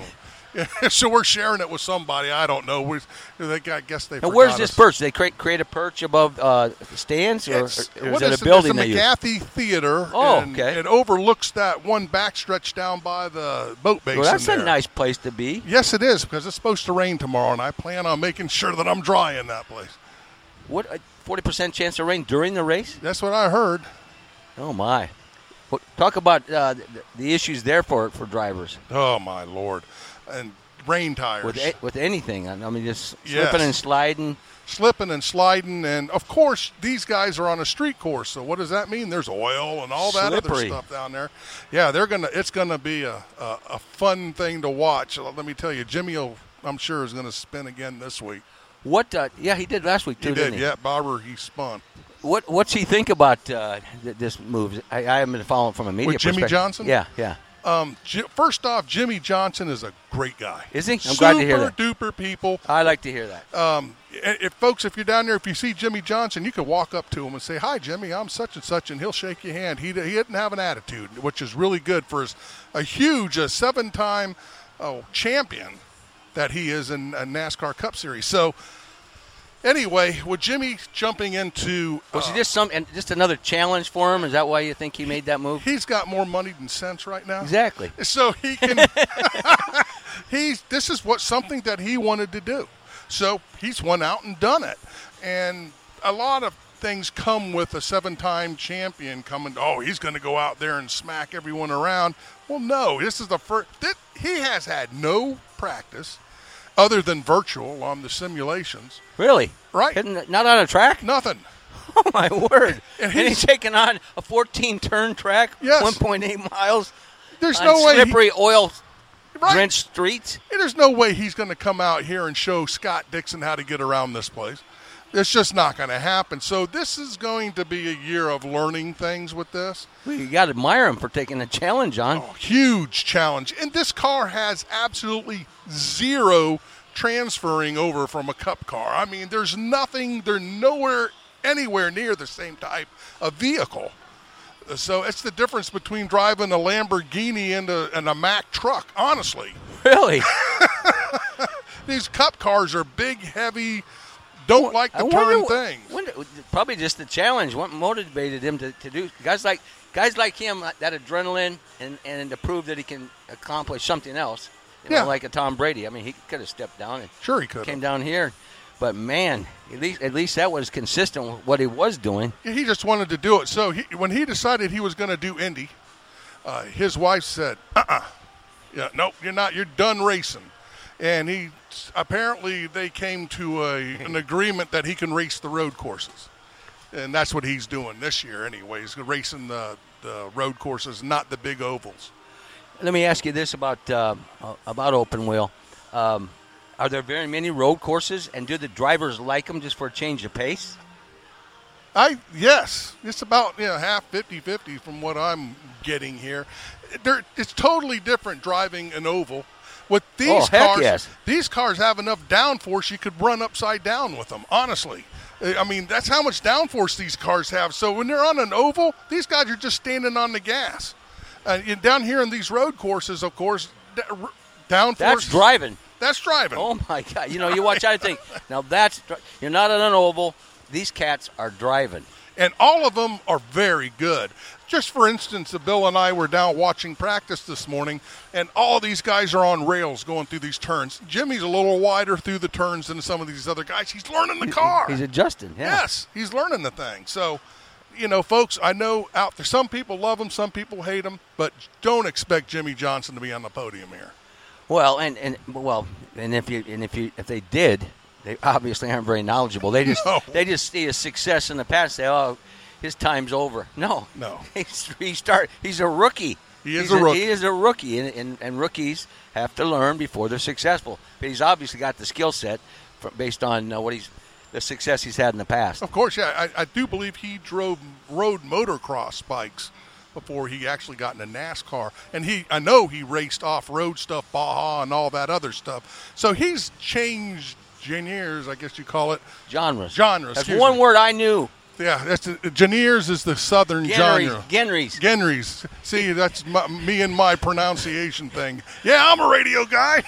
So we're sharing it with somebody. I don't know. We, they, I guess they. Now, where's forgot this us. perch? They create create a perch above uh, stands, or, or It's, is what it is a building It's they the use? McGathey Theater. Oh, and okay. It overlooks that one backstretch down by the boat base. Well, that's in a there. nice place to be. Yes, it is, because it's supposed to rain tomorrow, and I plan on making sure that I'm dry in that place. What a forty percent chance of rain during the race? That's what I heard. Oh my! Well, talk about uh, the, the issues there for for drivers Oh my Lord! And rain tires, with a, with anything. I mean, just Yes. slipping and sliding. slipping and sliding, and of course these guys are on a street course. So what does that mean? There's oil and all that Slippery. other stuff down there. Yeah, they're gonna. It's gonna be a a, a fun thing to watch. Let me tell you, Jimmy, will, I'm sure, is going to spin again this week. What? Uh, yeah, he did last week too, He didn't did, he? yeah. Barber, he spun. What What's he think about uh, th- this move? I, I haven't been following from a media With Jimmy perspective. Johnson? Yeah, yeah. Um, J- first off, Jimmy Johnson is a great guy. Is he? I'm Super glad to hear that. duper people. I like to hear that. Um, if folks, if you're down there, if you see Jimmy Johnson, you can walk up to him and say, "Hi, Jimmy, I'm such and such," and he'll shake your hand. He he didn't have an attitude, which is really good for his, a huge, a seven-time oh, champion that he is in a NASCAR Cup Series. So, anyway, with Jimmy jumping into, Was uh, it just some and just another challenge for him? Is that why you think he made that move? he's got more money than sense right now. Exactly. So he can. he's. This is what something that he wanted to do. So he's went out and done it, and a lot of things come with a seven-time champion coming. Oh, he's going to go out there and smack everyone around. Well, no. This is the first. This, he has had no practice, other than virtual on the simulations. Really? Right. Hitting- Not on a track? Nothing. Oh my word! And And, he's- he's taking on a fourteen turn track, Yes. one point eight miles. There's on no way. he- slippery oil Right. drenched streets. There's no way he's going to come out here and show Scott Dixon how to get around this place. It's just not going to happen. So this is going to be a year of learning things with this. Well, you got to admire him for taking the challenge on. Oh, huge challenge. And this car has absolutely zero transferring over from a Cup car. I mean, there's nothing, they're nowhere, anywhere near the same type of vehicle. So it's the difference between driving a Lamborghini and a, and a Mack truck, honestly. Really? These Cup cars are big, heavy, don't like to I turn wonder, things. Wonder, probably just the challenge. What motivated him to, to do guys like guys like him, that adrenaline, and, and to prove that he can accomplish something else. You know, Yeah. like a Tom Brady. I mean, he could have stepped down and Sure he could. came down here, but man, at least at least that was consistent with what he was doing. He just wanted to do it. So he, when he decided he was going to do Indy, uh, his wife said, uh-uh. Yeah, nope, you're not. You're done racing. And he apparently they came to a, an agreement that he can race the road courses. And that's what he's doing this year anyway. He's racing the, the road courses, not the big ovals. Let me ask you this about uh, about open wheel. Um, are there very many road courses, and do the drivers like them just for a change of pace? I yes, it's about you know half fifty-fifty from what I'm getting here. They're, it's totally different driving an oval. With these Oh, heck cars, yes. these cars have enough downforce you could run upside down with them. Honestly, I mean that's how much downforce these cars have. So when they're on an oval, these guys are just standing on the gas. Uh, and down here in these road courses, of course, d- r- downforce. That's driving. That's driving. Oh my God! You know, you watch out and think. Now that's you're not on an oval. These cats are driving. And all of them are very good. Just for instance, Bill and I were down watching practice this morning, and all these guys are on rails going through these turns. Jimmy's a little wider through the turns than some of these other guys. He's learning the car. He's adjusting. Yeah. Yes, he's learning the thing. So, you know, folks, I know out there, some people love him, some people hate him, but don't expect Jimmy Johnson to be on the podium here. Well, and and well, and if you and if you if they did, they obviously aren't very knowledgeable. They just No. they just see his success in the past. Say, oh, his time's over. No, No. He's he start. He's a rookie. He is He's a rookie. He is a rookie, and, and and rookies have to learn before they're successful. But he's obviously got the skill set for, based on uh, what he's the success he's had in the past. Of course, yeah, I, I do believe he drove road motocross bikes before he actually got into NASCAR. And he, I know he raced off-road stuff, Baja and all that other stuff. So he's changed genres, I guess you call it. Genres. Genres, That's excuse one me. word I knew. Yeah, that's uh, genres is the southern Genres. genre. Genres. Genres. See, that's my, me and my pronunciation thing. Yeah, I'm a radio guy.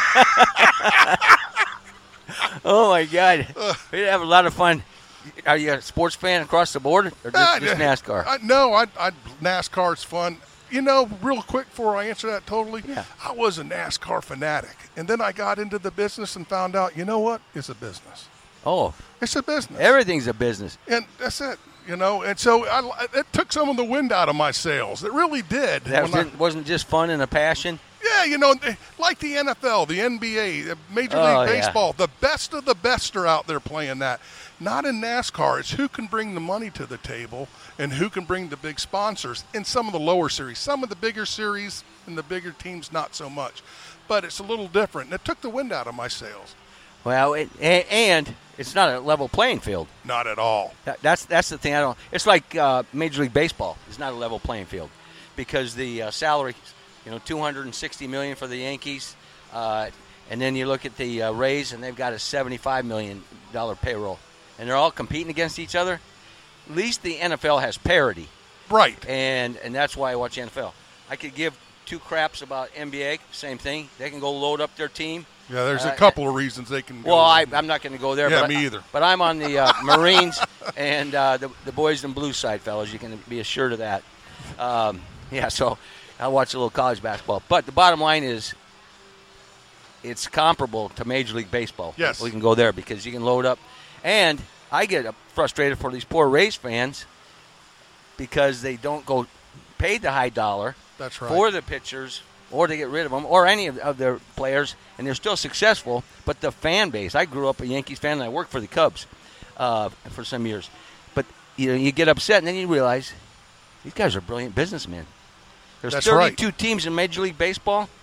Oh my God, we have a lot of fun. Are you a sports fan across the board, or just, just NASCAR? I, no, I, I, NASCAR's fun. You know, real quick before I answer that totally, Yeah. I was a NASCAR fanatic. And then I got into the business and found out, you know what? It's a business. Oh, It's a business. everything's a business. and that's it, you know. And so I, it took some of the wind out of my sails. It really did. That When I- wasn't, wasn't just fun and a passion. Yeah, you know, like the N F L, the N B A, the Major League Oh, yeah. Baseball, the best of the best are out there playing that. Not in NASCAR. It's who can bring the money to the table and who can bring the big sponsors in some of the lower series. Some of the bigger series and the bigger teams, not so much. But it's a little different. And it took the wind out of my sails. Well, it, a- and it's not a level playing field. Not at all. That, that's that's the thing. I don't. It's like uh, Major League Baseball. It's not a level playing field because the uh, salary, you know, two hundred sixty million dollars for the Yankees, uh, and then you look at the uh, Rays, and they've got a seventy-five million dollars payroll, and they're all competing against each other. At least the N F L has parity, Right. and and that's why I watch N F L. I could give two craps about N B A. Same thing. They can go load up their team. Yeah, there's Uh, a couple of reasons they can go. Well, I, I'm not going to go there. Yeah, but me I, either. But I'm on the uh, Marines and uh, the, the boys in blue side, fellas. You can be assured of that. Um, yeah, so I watch a little college basketball. But the bottom line is it's comparable to Major League Baseball. Yes. We can go there because you can load up. And I get frustrated for these poor Rays fans because they don't go pay the high dollar That's right. for the pitchers or to get rid of them or any of, of their players, and they're still successful. But the fan base, I grew up a Yankees fan, and I worked for the Cubs uh, for some years. But you know, you get upset, and then you realize these guys are brilliant businessmen. There's That's thirty-two right. teams in Major League Baseball.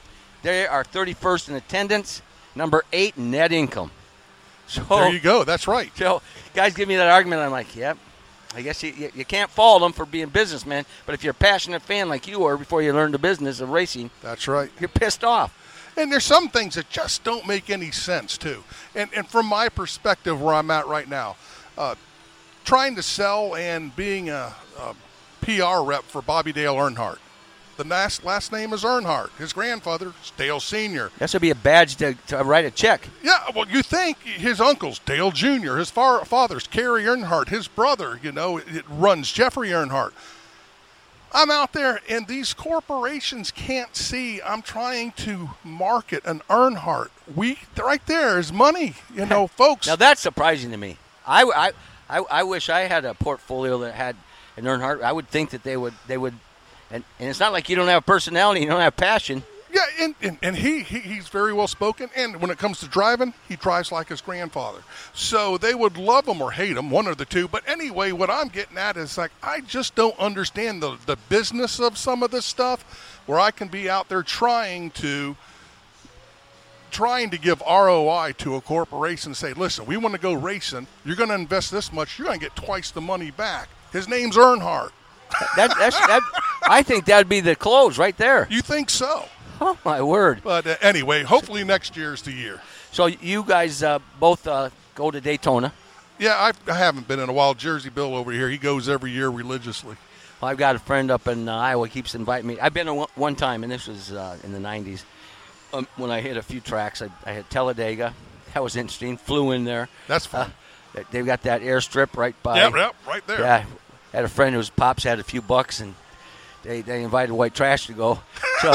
They are thirty-first in attendance, number eight in net income. So There you go. That's right. So guys give me that argument. I'm like, yep. I guess you, you, you can't fault them for being businessmen, but if you're a passionate fan like you were before you learned the business of racing, That's right. you're pissed off. And there's some things that just don't make any sense, too. And, and from my perspective, where I'm at right now, uh, trying to sell and being a, a P R rep for Bobby Dale Earnhardt. The last, last name is Earnhardt. His grandfather is Dale Senior That should be a badge to, to write a check. Yeah, well, you think his uncle's Dale Junior His far, father's Kerry Earnhardt. His brother, you know, it, it runs Jeffrey Earnhardt. I'm out there, and these corporations can't see I'm trying to market an Earnhardt. We right there is money, you know, folks. Now that's surprising to me. I, I, I, I wish I had a portfolio that had an Earnhardt. I would think that they would they would, and, and it's not like you don't have personality, you don't have passion. Yeah, and, and, and he, he he's very well spoken, and when it comes to driving, he drives like his grandfather. So they would love him or hate him, one of the two. But anyway, what I'm getting at is like I just don't understand the, the business of some of this stuff where I can be out there trying to trying to give R O I to a corporation and say, listen, we want to go racing. You're going to invest this much. You're going to get twice the money back. His name's Earnhardt. That, that's, that, I think that would be the close right there. You think so? Oh, my word. But uh, anyway, hopefully next year's the year. So you guys uh, both uh, go to Daytona. Yeah, I've, I haven't been in a while. Jersey Bill over here, he goes every year religiously. Well, I've got a friend up in uh, Iowa, keeps inviting me. I've been one, one time, and this was uh, in the nineties, um, when I hit a few tracks. I, I had Talladega. That was interesting. Flew in there. That's fun. Uh, they've got that airstrip right by. Yep, yep, right there. Yeah, I had a friend whose pops had a few bucks, and they, they invited White Trash to go. So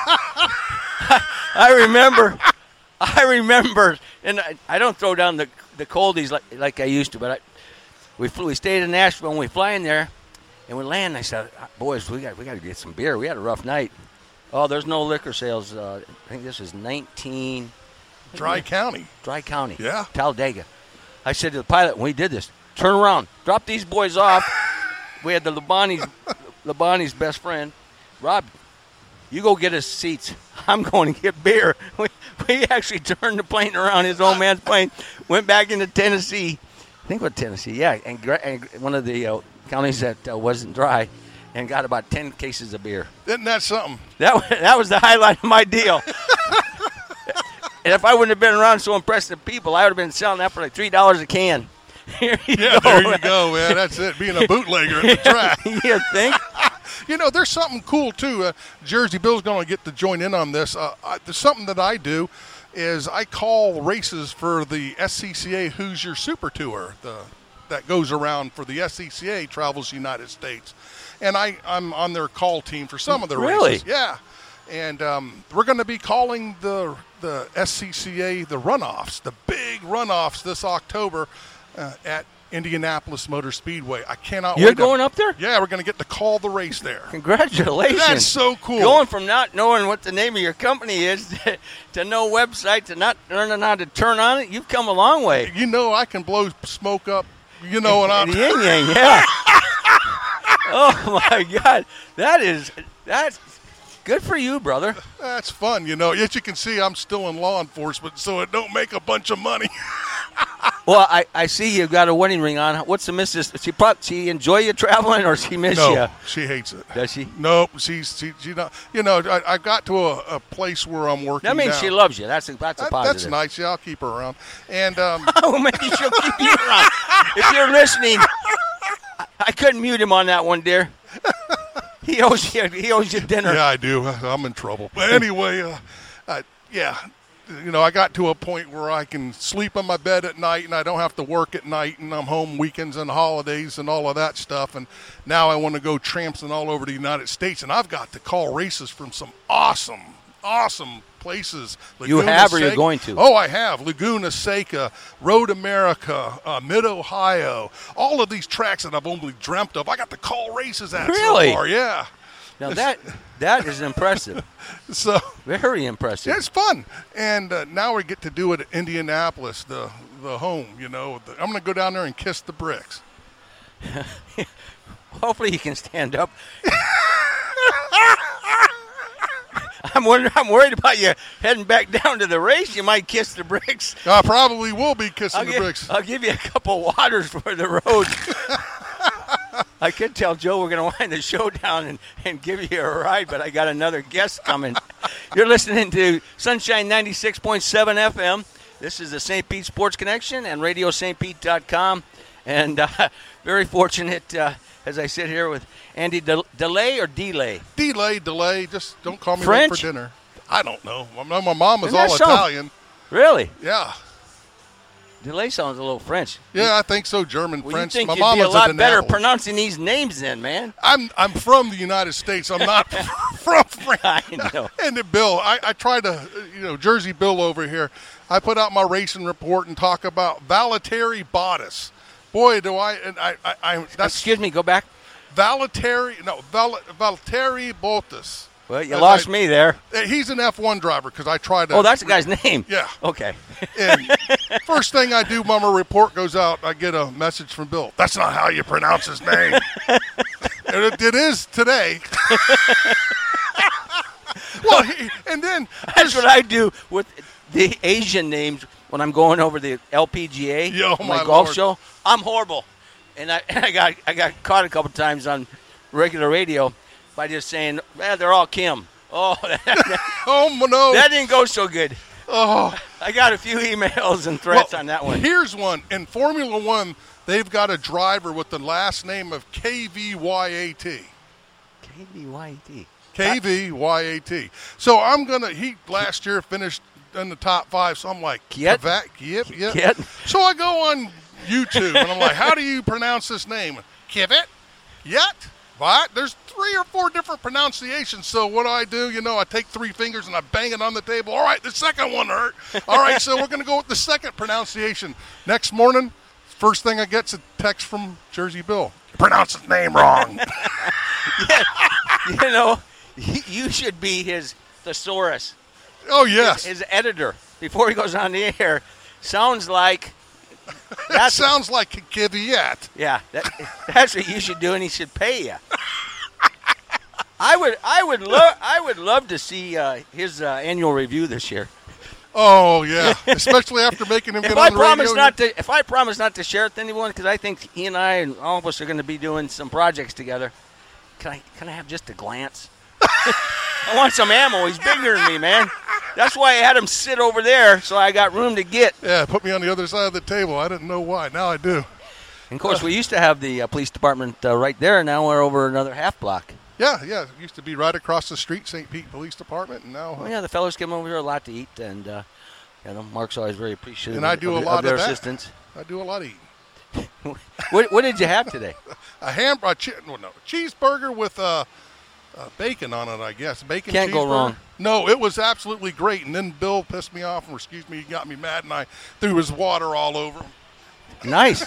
I remember, I remember, and I, I don't throw down the the coldies like like I used to, but I, we flew, we stayed in Nashville, and we fly in there, and we land. And I said, boys, we got we got to get some beer. We had a rough night. Oh, there's no liquor sales. Uh, I think this is nineteen. Dry County. Dry County. Yeah. Talladega. I said to the pilot when we did this, turn around, drop these boys off. We had the Labani's, Labani's best friend, Rob. You go get us seats. I'm going to get beer. We, we actually turned the plane around, his old man's plane, went back into Tennessee. I think it was Tennessee, yeah, and, and one of the uh, counties that uh, wasn't dry, and got about ten cases of beer. Isn't that something? That was, that was the highlight of my deal. And if I wouldn't have been around so impressive people, I would have been selling that for like three dollars a can. Here you Yeah, go. there you go, man. That's it, being a bootlegger at the track. You think? You know, there's something cool, too. Uh, Jersey Bill's going to get to join in on this. Uh, I, there's something that I do is I call races for the S C C A Hoosier Super Tour the, that goes around for the S C C A Travels the United States. And I, I'm on their call team for some of the Really? races. Yeah. And um, we're going to be calling the the S C C A the runoffs, the big runoffs this October uh, at Indianapolis Motor Speedway. I cannot You're wait. to- going up there? Yeah, we're going to get to call the race there. Congratulations. That's so cool. Going from not knowing what the name of your company is to, to no website to not learning how to turn on it, you've come a long way. You know I can blow smoke up, you know, and I'm The yin yang, yeah. Oh, my God. That is, that's good for you, brother. that's fun, you know. As you can see, I'm still in law enforcement, so it don't make a bunch of money. Well, I, I see you've got a wedding ring on. What's the missus? She pro- she enjoy you traveling, or she miss No, you? she hates it. Does she? Nope, she's she, she not. You know, I, I got to a, a place where I'm working. That means now. she loves you. That's a, that's a That- positive. That's nice. Yeah, I'll keep her around. And um, Oh, maybe she'll keep you around. If you're listening, I, I couldn't mute him on that one, dear. He owes you. He owes you dinner. yeah, I do. I'm in trouble. But anyway, uh, uh, yeah, you know, I got to a point where I can sleep in my bed at night and I don't have to work at night, and I'm home weekends and holidays and all of that stuff. And now I want to go tramping all over the United States, and I've got to call races from some awesome, awesome places. You Laguna have or you're Seca- going to? Oh, I have. Laguna Seca, Road America, uh, Mid-Ohio, all of these tracks that I've only dreamt of. I got to call races at Really? so far, yeah. Now that that is impressive. So Very impressive. it's fun. And uh, now we get to do it at Indianapolis, the, the home, you know. The, I'm going to go down there and kiss the bricks. Hopefully you can stand up. I'm wondering, I'm worried about you heading back down to the race. You might kiss the bricks. I probably will be kissing I'll the give, bricks. I'll give you a couple waters for the road. I could tell Joe we're going to wind the show down and, and give you a ride, but I got another guest coming. You're listening to Sunshine ninety-six point seven F M. This is the Saint Pete Sports Connection and radio st pete dot com. And uh, very fortunate uh, as I sit here with Andy De- Delay or Delay? Delay, delay. Just don't call me French? late for dinner. I don't know. I know my mom is Isn't that all so? Italian. Really? Yeah. Delay sounds a little French. Yeah, I think so. German, Well, French. you think My you'd mom be a was lot at better Annapolis. pronouncing these names then, man. I'm I'm from the United States. I'm not from France. I know. And the Bill, I, I try to, you know, Jersey Bill over here. I put out my racing report and talk about Valtteri Bottas. Boy, do I! And I, I, I that's Excuse me, go back. Valtteri. No, Val, Valtteri Bottas. Well, you As lost I- me there. He's an F one driver because I tried to. Oh, that's the guy's name. Yeah. Okay. And first thing I do, when my report goes out, I get a message from Bill. That's not how you pronounce his name. And it, it is today. Well, he, and then That's what I do with the Asian names when I'm going over the L P G A, Yo, my, my golf Lord. show. I'm horrible, and I, I got I got caught a couple times on regular radio by just saying, "Man, they're all Kim." Oh, that, oh no, that didn't go so good. oh. I got a few emails and threats Well, on that one. Here's one in Formula One. They've got a driver with the last name of K V Y A T. K V Y T. K V Y A T. So I'm gonna. He last year finished in the top five. So I'm like, Kiet? Kvyat? Yep, yep. Kiet? So I go on YouTube and I'm like, how do you pronounce this name? Kvyat? Yet? What? There's three or four different pronunciations. So what do I do? You know, I take three fingers and I bang it on the table. All right, the second one hurt. All right, so we're gonna go with the second pronunciation. Next morning, first thing I get's a text from Jersey Bill. You pronounced his name wrong. Yeah, you know, you should be his thesaurus. Oh yes. His, his editor before he goes on the air. Sounds like That that's sounds like a Kvyat. yeah. That, that's what you should do, and he should pay you. I would, I would love, I would love to see uh, his uh, annual review this year. Oh yeah, especially after making him If get I on the promise radio. not to, if I promise not to share it with anyone, because I think he and I and all of us are going to be doing some projects together. Can I, can I have just a glance? I want some ammo. He's bigger than me, man. That's why I had him sit over there, so I got room to get. Yeah, put me on the other side of the table. I didn't know why. Now I do. And of course, we used to have the uh, police department uh, right there. Now we're over another half block. Yeah, yeah. It used to be right across the street, Saint Pete Police Department, and now. Well, yeah, the fellows come over here a lot to eat, and uh, you know, Mark's always very appreciative And I do of, a lot of their of that. assistance. I do a lot of eating. what, what did you have today? A ham, a che- well, no, cheeseburger with uh, uh, bacon on it, I guess. Bacon Can't go cheeseburger. wrong. No, it was absolutely great. And then Bill pissed me off, or excuse me, he got me mad, and I threw his water all over him. Nice.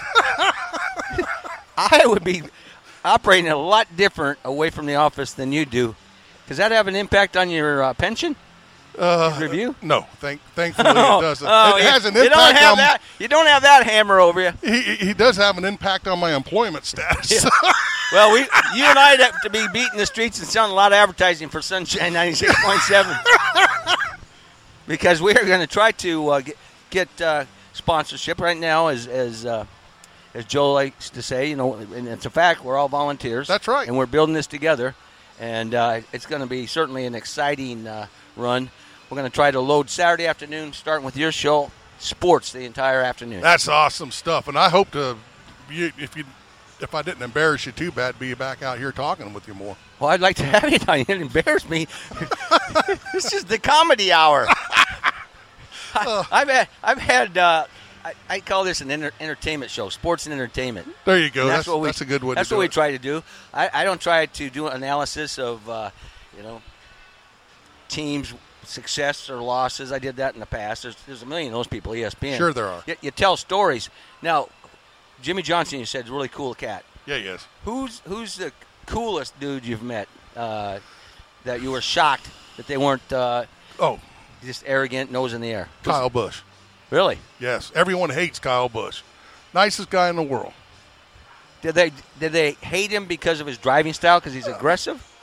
I would be operating a lot different away from the office than you do. Does that have an impact on your uh, pension? Uh, Review? No, thank, thankfully Oh, it doesn't. oh, it yeah. has an You impact don't have on. that. You don't have that hammer over you. He, he does have an impact on my employment status. Well, we, you and I'd have to be beating the streets and selling a lot of advertising for Sunshine ninety-six point seven. Because we are going to try to uh, get, get uh, sponsorship right now, as as uh, as Joe likes to say. You know, and it's a fact. We're all volunteers. That's right. And we're building this together, and uh, it's going to be certainly an exciting uh, run. We're going to try to load Saturday afternoon, starting with your show, sports the entire afternoon. That's awesome stuff, and I hope to, you, if you, if I didn't embarrass you too bad, be back out here talking with you more. Well, I'd like to have you now. You didn't embarrass me. This is the comedy hour. I, I've had, I've had uh, I, I call this an enter, entertainment show, sports and entertainment. There you go. And That's, what we, that's a good one. That's to what do we it. try to do. I, I don't try to do analysis of, uh, you know, teams' success or losses. I did that in the past. There's, there's a million of those people, E S P N. Sure there are. You, you tell stories. Now, Jimmy Johnson, you said, is a really cool cat. Yeah, yes. Who's who's the coolest dude you've met uh, that you were shocked that they weren't uh, Oh, just arrogant, nose in the air? Kyle Busch. Really? Yes, everyone hates Kyle Busch. Nicest guy in the world. Did they did they hate him because of his driving style? Because he's aggressive?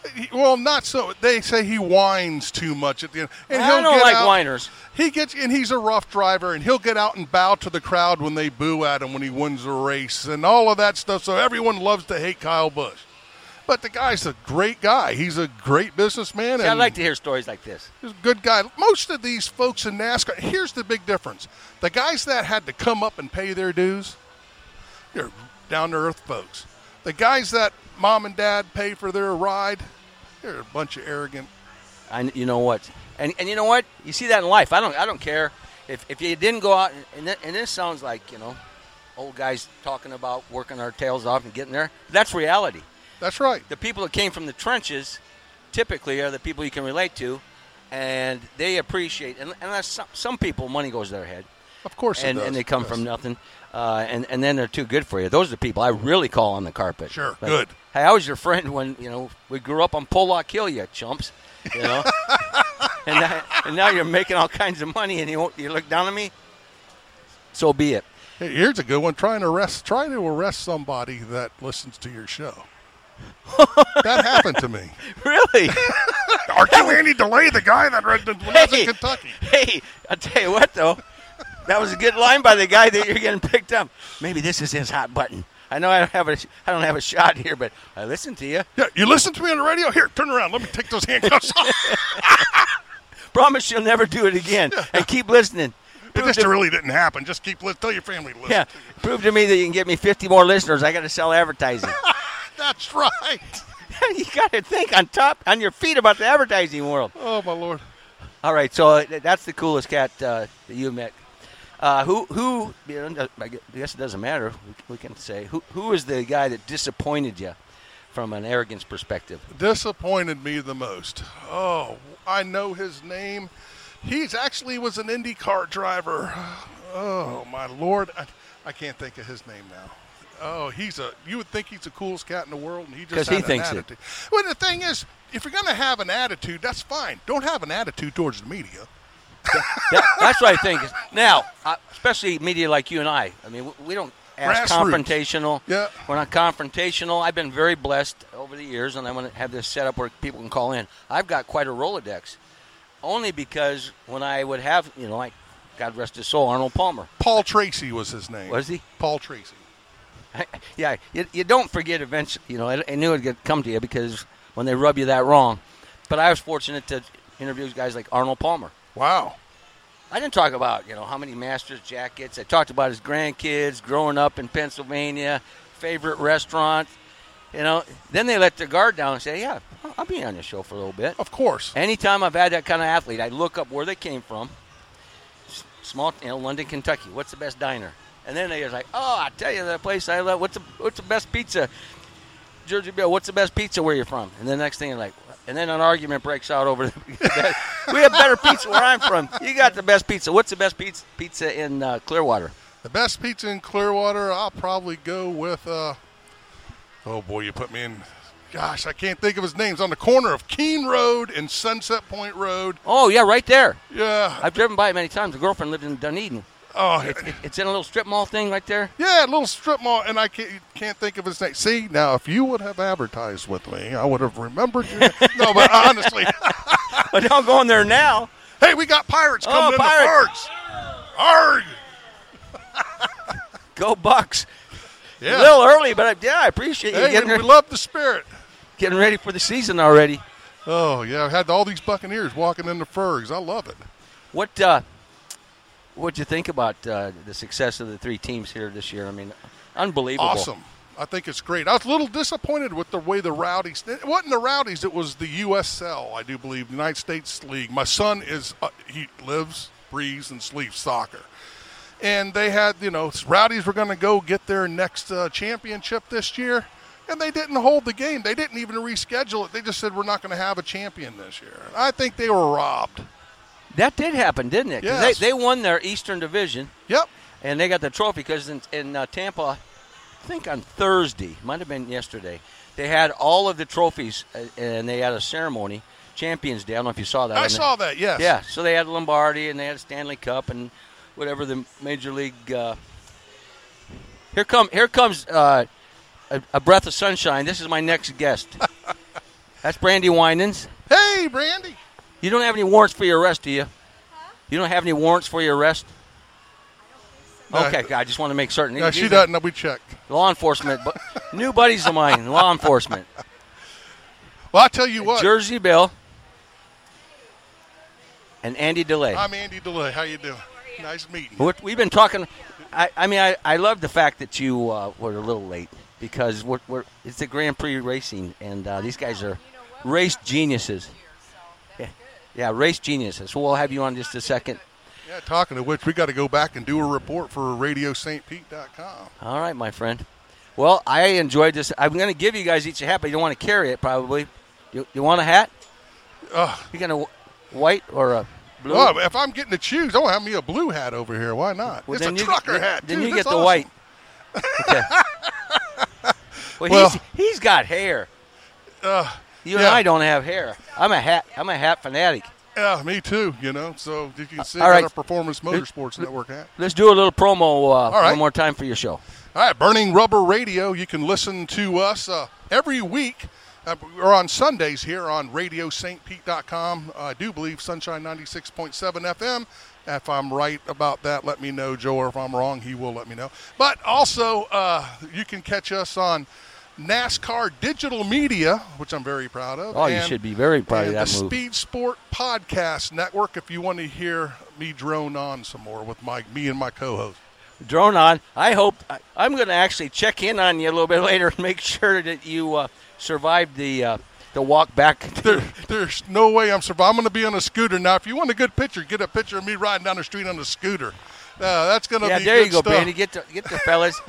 Well, not so. They say he whines too much at the end. And I he'll don't get like out, whiners. He gets, and he's a rough driver, and he'll get out and bow to the crowd when they boo at him when he wins a race, and all of that stuff. So everyone loves to hate Kyle Busch, but the guy's a great guy. He's a great businessman. See, and I'd like to hear stories like this. He's a good guy. Most of these folks in NASCAR. Here's the big difference: the guys that had to come up and pay their dues, they're down to earth folks. The guys that mom and dad pay for their ride, they're a bunch of arrogant. I, you know what? And and you know what? You see that in life. I don't I don't care if if you didn't go out. And, th- and this sounds like, you know, old guys talking about working our tails off and getting there. That's reality. That's right. The people that came from the trenches typically are the people you can relate to, and they appreciate. And, and some some people, money goes to their head. Of course, and it does. and they come yes. from nothing. Uh, and, and then they're too good for you. Those are the people I really call on the carpet. Sure, Like, good. Hey, I was your friend when, you know, we grew up on Pollock Hill, you chumps. You know? and, that, and now you're making all kinds of money and you won't, you look down at me? So be it. Hey, here's a good one. Trying to arrest, try to arrest somebody that listens to your show. That happened to me. Really? Aren't you Andy DeLay, the guy that read when I was in Kentucky? Hey, I'll tell you what, though. That was a good line by the guy that you're getting picked up. Maybe this is his hot button. I know I don't have a, I don't have a shot here, but I listen to you. Yeah, you listen to me on the radio? Here, turn around. Let me take those handcuffs off. Promise you'll never do it again. And keep listening. It just really didn't happen. Just keep listening. Tell your family to listen Yeah, to you. prove to me that you can get me fifty more listeners. I got to sell advertising. That's right. You got to think on top, on your feet about the advertising world. Oh, my Lord. All right, so uh, that's the coolest cat uh, that you met. Uh, who, who? You know, I guess it doesn't matter. We can say who. Who is the guy that disappointed you from an arrogance perspective? Disappointed me the most. Oh, I know his name. He's actually was an IndyCar driver. Oh, my Lord. I, I can't think of his name now. Oh, he's a. You would think he's the coolest cat in the world, and he just had he an thinks attitude. It. Well, the thing is, if you're going to have an attitude, that's fine. Don't have an attitude towards the media. that, that's what I think. Now, uh, especially media like you and I. I mean, we, we don't ask Grassroots. confrontational. Yeah. We're not confrontational. I've been very blessed over the years, and I want to have this set up where people can call in. I've got quite a Rolodex, only because when I would have, you know, like, God rest his soul, Arnold Palmer. Paul Tracy was his name. Was he? Paul Tracy. Yeah, you, you don't forget eventually. You know, I, I knew it would come to you because when they rub you that wrong. But I was fortunate to interview guys like Arnold Palmer. Wow. I didn't talk about, you know, how many Masters jackets. I talked about his grandkids, growing up in Pennsylvania, favorite restaurant. You know, then they let their guard down and say, yeah, I'll be on your show for a little bit. Of course. Anytime I've had that kind of athlete, I look up where they came from. Small, you know, London, Kentucky. What's the best diner? And then they're like, oh, I tell you, that place I love. What's the, what's the best pizza? Jersey Bill, what's the best pizza where you're from? And the next thing you're like, and then an argument breaks out over, the, we have better pizza where I'm from. You got the best pizza. What's the best pizza pizza in uh, Clearwater? The best pizza in Clearwater, I'll probably go with, uh, oh, boy, you put me in. Gosh, I can't think of his name. It's on the corner of Keene Road and Sunset Point Road. Oh, yeah, right there. Yeah. I've driven by it many times. The girlfriend lived in Dunedin. Oh, It's, it, it's in a little strip mall thing right there. yeah, a little strip mall, and I can't, can't think of his name. See, now, if you would have advertised with me, I would have remembered your name. No, but honestly. But don't go in there now. Hey, we got Pirates Oh, coming in Pirates. the Arg! Go Bucks. Yeah. A little early, but I, yeah, I appreciate you Hey, getting, we, re- we love the spirit. getting ready for the season already. Oh, yeah, I've had all these Buccaneers walking in the Fergs. I love it. What uh, what'd you think about uh, the success of the three teams here this year? I mean, unbelievable. Awesome. I think it's great. I was a little disappointed with the way the Rowdies – it wasn't the Rowdies. It was the U S L, I do believe, the United States League. My son is uh, – he lives, breathes, and sleeps soccer. And they had, you know, Rowdies were going to go get their next uh, championship this year, and they didn't hold the game. They didn't even reschedule it. They just said, we're not going to have a champion this year. I think they were robbed. That did happen, didn't it? 'Cause Yes. They, they won their Eastern Division, Yep. and they got the trophy because in, in uh, Tampa, I think on Thursday, might have been yesterday, they had all of the trophies, uh, and they had a ceremony, Champions Day. I don't know if you saw that. I on the- saw that, yes. Yeah, so they had Lombardi, and they had a Stanley Cup, and whatever the Major League. Uh, here come, here comes uh, a, a breath of sunshine. This is my next guest. That's Brandy Winans. Hey, Brandy. You don't have any warrants for your arrest, do you? You don't have any warrants for your arrest? No. Okay, I just want to make certain. No, These she are doesn't. No, we checked. Law enforcement, but new buddies of mine, law enforcement. Well, I'll tell you what. Jersey Bill and Andy DeLay. I'm Andy DeLay. How you doing? Nice meeting you. We're- We've been talking. I, I mean, I, I love the fact that you uh, were a little late because we're, we're it's the Grand Prix racing, and uh, these guys are race geniuses. Yeah, yeah, race geniuses. So we'll have you on just a second. Yeah, talking of which, we got to go back and do a report for radio st pete dot com. All right, my friend. Well, I enjoyed this. I'm going to give you guys each a hat, but you don't want to carry it probably. You, you want a hat? Uh, You got a wh- white or a blue? well, if I'm getting to choose, I'll have me a blue hat over here. Why not? Well, it's then a you trucker get, hat, Then too. you That's get the awesome. white. Okay. well, Well- he's, he's got hair. Uh, You and yeah. I don't have hair. I'm a hat. I'm a hat fanatic. Yeah, me too, you know. So you can see all got right. our Performance Motorsports Network hat. Let's do a little promo uh, right. one more time for your show. All right, Burning Rubber Radio. You can listen to us uh, every week. Uh, or on Sundays here on radio st pete dot com. Uh, I do believe Sunshine ninety-six point seven F M. If I'm right about that, let me know, Joe, or if I'm wrong, he will let me know. But also, uh, you can catch us on NASCAR Digital Media, which I'm very proud of. Oh, you and- should be very proud of and that the move. Speed Sport Podcast Network, if you want to hear me drone on some more with my me and my co-host. Drone on. I hope I, I'm going to actually check in on you a little bit later and make sure that you uh, survived the uh, the walk back. There, there's no way I'm surviving. I'm going to be on a scooter. Now, if you want a good picture, get a picture of me riding down the street on a scooter. Uh, that's going to Yeah, be there good you go, stuff. Brandy. Get the get the fellas.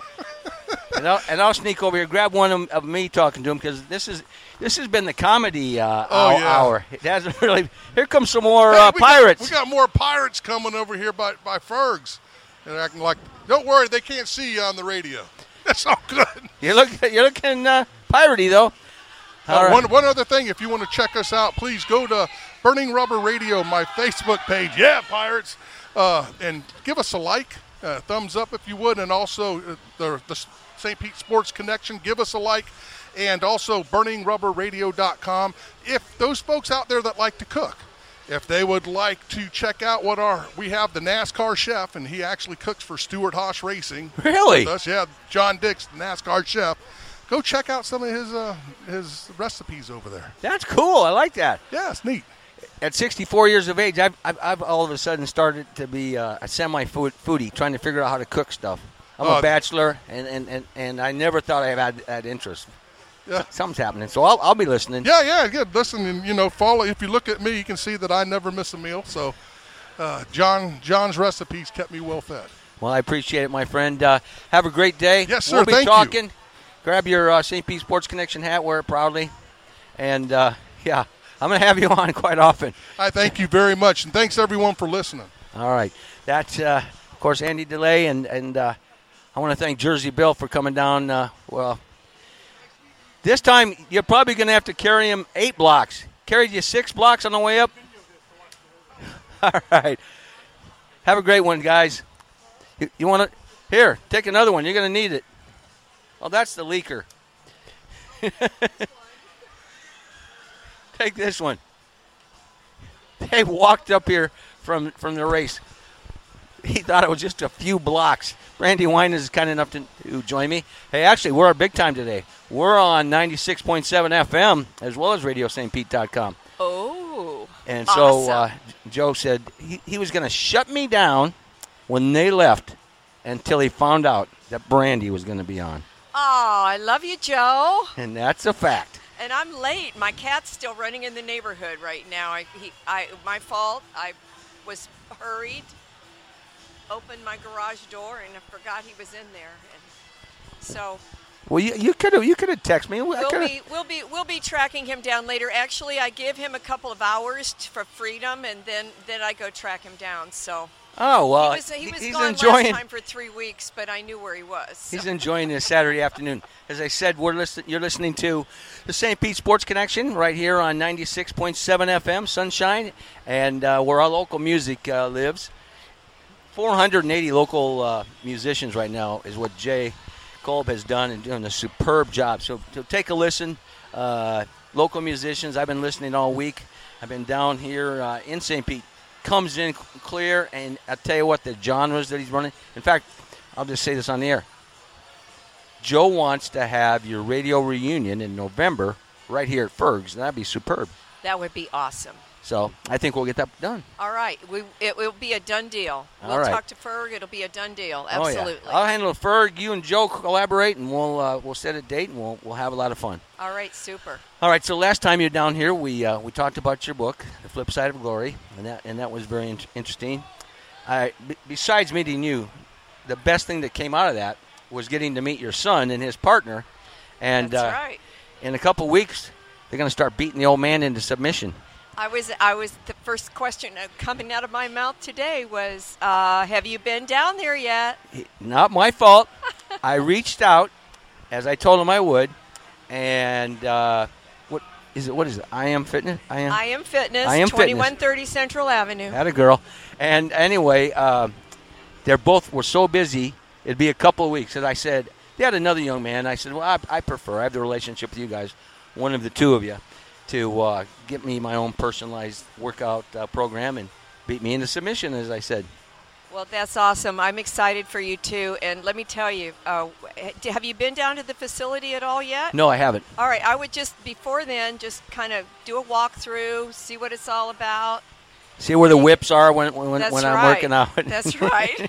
And I'll, and I'll sneak over here, grab one of, of me talking to him because this is this has been the comedy uh, Oh, hour, yeah. hour. It hasn't really. Here comes some more Hey, uh, we got- pirates. we got more pirates coming over here by, by Fergs. They're acting like, don't worry, they can't see you on the radio. That's all good. You're looking you're looking uh, piratey though. Uh, All right. one, one other thing, if you want to check us out, please go to Burning Rubber Radio, my Facebook page. Yeah, Pirates. Uh, and give us a like, uh, thumbs up if you would, and also uh, the, the Saint Pete Sports Connection, give us a like, and also burning rubber radio dot com. If those folks out there that like to cook, if they would like to check out what our, we have the NASCAR chef, and he actually cooks for Stuart Haas Racing. Really? With us. Yeah, John Dix, the NASCAR chef. Go check out some of his uh, his recipes over there. That's cool. I like that. Yeah, it's neat. At sixty-four years of age, I've, I've, I've all of a sudden started to be uh, a semi-foodie, trying to figure out how to cook stuff. I'm Uh, a bachelor, and, and, and, and I never thought I had that interest. Yeah. Something's happening, so I'll, I'll be listening. Yeah, yeah, yeah. Listen, and you know, follow. If you look at me, you can see that I never miss a meal. So, uh, John John's recipes kept me well fed. Well, I appreciate it, my friend. Uh, have a great day. Yes, sir. We'll be Thank you. talking. Grab your uh, Saint Pete Sports Connection hat, wear it proudly. And, uh, yeah, I'm going to have you on quite often. I thank you very much, and thanks everyone for listening. All right. That's, uh, of course, Andy DeLay, and, and uh, I want to thank Jersey Bill for coming down. Uh, well, this time you're probably going to have to carry him eight blocks. Carried you six blocks on the way up? All right. Have a great one, guys. You, you want to? Here, take another one. You're going to need it. Oh, that's the leaker. Take this one. They walked up here from, from the race. He thought it was just a few blocks. Brandy Wine is kind enough to, to join me. Hey, actually, we're a big time today. We're on ninety-six point seven F M as well as radio st pete dot com. Oh, And so uh, awesome. Joe said he, he was going to shut me down when they left until he found out that Brandy was going to be on. Oh, I love you, Joe. And that's a fact. And I'm late. My cat's still running in the neighborhood right now. I, he, I, my fault. I was hurried, opened my garage door, and I forgot he was in there. And so Well, you you could have you could have texted me. I we'll coulda- be we'll be we'll be tracking him down later. Actually, I give him a couple of hours t- for freedom, and then then I go track him down. So Oh well, he was he was he's gone enjoying. last time for three weeks, but I knew where he was. so. He's enjoying this Saturday afternoon. As I said, we're listen, you're listening to the Saint Pete Sports Connection right here on ninety-six point seven F M, Sunshine, and uh, where our local music uh, lives. four hundred eighty local uh, musicians right now is what Jay Kolb has done and doing a superb job. So, so take a listen. Uh, local musicians, I've been listening all week. I've been down here uh, in Saint Pete. Comes in clear, and I'll tell you what, the genres that he's running. In fact, I'll just say this on the air. Joe wants to have your radio reunion in November right here at Ferg's. That'd be superb. That would be awesome. So I think we'll get that done. All right. We, it will be a done deal. We'll All right. talk to Ferg. It'll be a done deal. Absolutely. Oh, yeah. I'll handle Ferg. You and Joe collaborate, and we'll uh, we'll set a date, and we'll we'll have a lot of fun. All right. Super. All right. So last time you were down here, we uh, we talked about your book, The Flip Side of Glory, and that and that was very in- interesting. I, b- besides meeting you, the best thing that came out of that was getting to meet your son and his partner. And That's uh, right. in a couple weeks, they're going to start beating the old man into submission. I was, I was. The first question coming out of my mouth today was, uh, "Have you been down there yet?" Not my fault. I reached out, as I told him I would, and uh, what is it? What is it? I Am Fitness. I am. I Am Fitness. I Am twenty-one thirty Central Avenue. Had a girl, and anyway, uh, they're both were so busy. It'd be a couple of weeks. And I said, they had another young man. I said, well, I, I prefer. I have the relationship with you guys, one of the two of you, to uh, get me my own personalized workout uh, program and beat me into submission, as I said. Well, that's awesome. I'm excited for you, too. And let me tell you, uh, have you been down to the facility at all yet? No, I haven't. All right. I would just, before then, just kind of do a walkthrough, see what it's all about. See where the whips are when when, That's when I'm right. working out. That's right.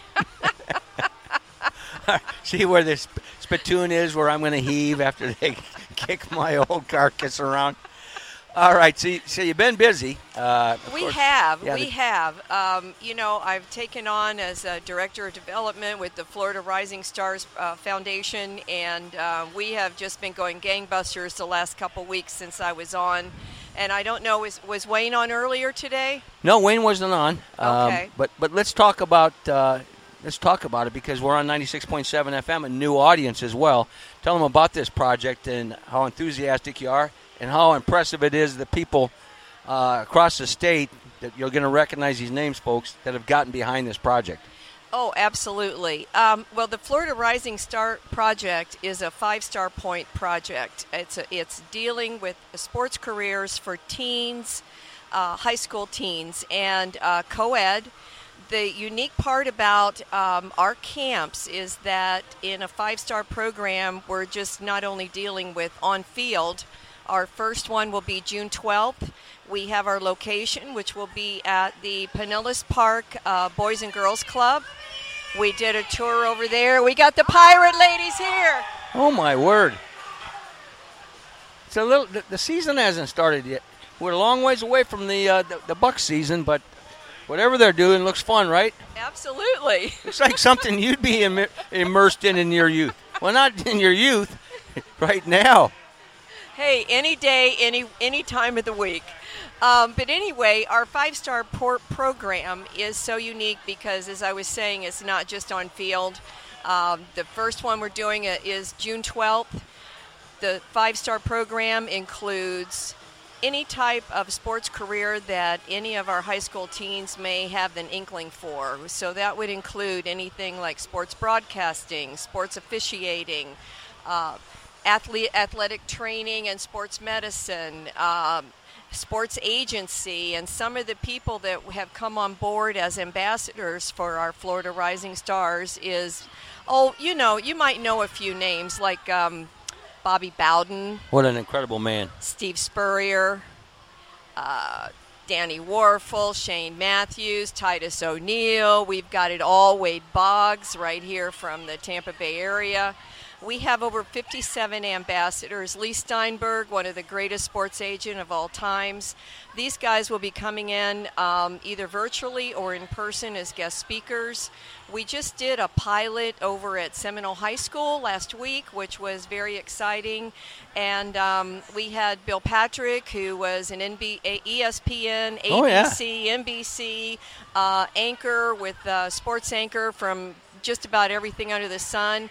See where this spittoon is, where I'm going to heave after they kick my old carcass around. All right, so, you, so you've been busy. Uh, of We course. have. Yeah, we the- have. Um, you know, I've taken on as a director of development with the Florida Rising Stars uh, Foundation, and uh, we have just been going gangbusters the last couple weeks since I was on. And I don't know, was, was Wayne on earlier today? No, Wayne wasn't on. Okay. Um, but but let's talk about uh, let's talk about it because we're on ninety-six point seven F M, a new audience as well. Tell them about this project and how enthusiastic you are and how impressive it is the people uh, across the state that you're going to recognize these names, folks, that have gotten behind this project. Oh, absolutely. Um, well, the Florida Rising Star Project is a five-star point project. It's a, it's dealing with sports careers for teens, uh, high school teens, and uh, co-ed. The unique part about um, our camps is that in a five-star program, we're just not only dealing with on-field. Our first one will be June twelfth. We have our location, which will be at the Pinellas Park uh, Boys and Girls Club. We did a tour over there. We got the pirate ladies here. Oh, my word. It's a little, the, the season hasn't started yet. We're a long ways away from the, uh, the the Buck season, but whatever they're doing looks fun, right? Absolutely. It's like something you'd be Im- immersed in in your youth. Well, not in your youth, right now. Hey, any day, any any time of the week. Um, but anyway, our five-star port program is so unique because, as I was saying, it's not just on field. Um, the first one we're doing is June twelfth. The five-star program includes any type of sports career that any of our high school teens may have an inkling for. So that would include anything like sports broadcasting, sports officiating, uh, athlete, athletic training and sports medicine, um, sports agency, and some of the people that have come on board as ambassadors for our Florida Rising Stars is, oh, you know, you might know a few names like um, Bobby Bowden, What an incredible man. Steve Spurrier, uh, Danny Warfel, Shane Matthews, Titus O'Neill. We've got it all. Wade Boggs right here from the Tampa Bay area. We have over fifty-seven ambassadors. Lee Steinberg, one of the greatest sports agent of all times. These guys will be coming in um, either virtually or in person as guest speakers. We just did a pilot over at Seminole High School last week, which was very exciting. And um, we had Bill Patrick, who was an N B A, E S P N, A B C, Oh, yeah. N B C uh, anchor with uh, sports anchor from just about everything under the sun.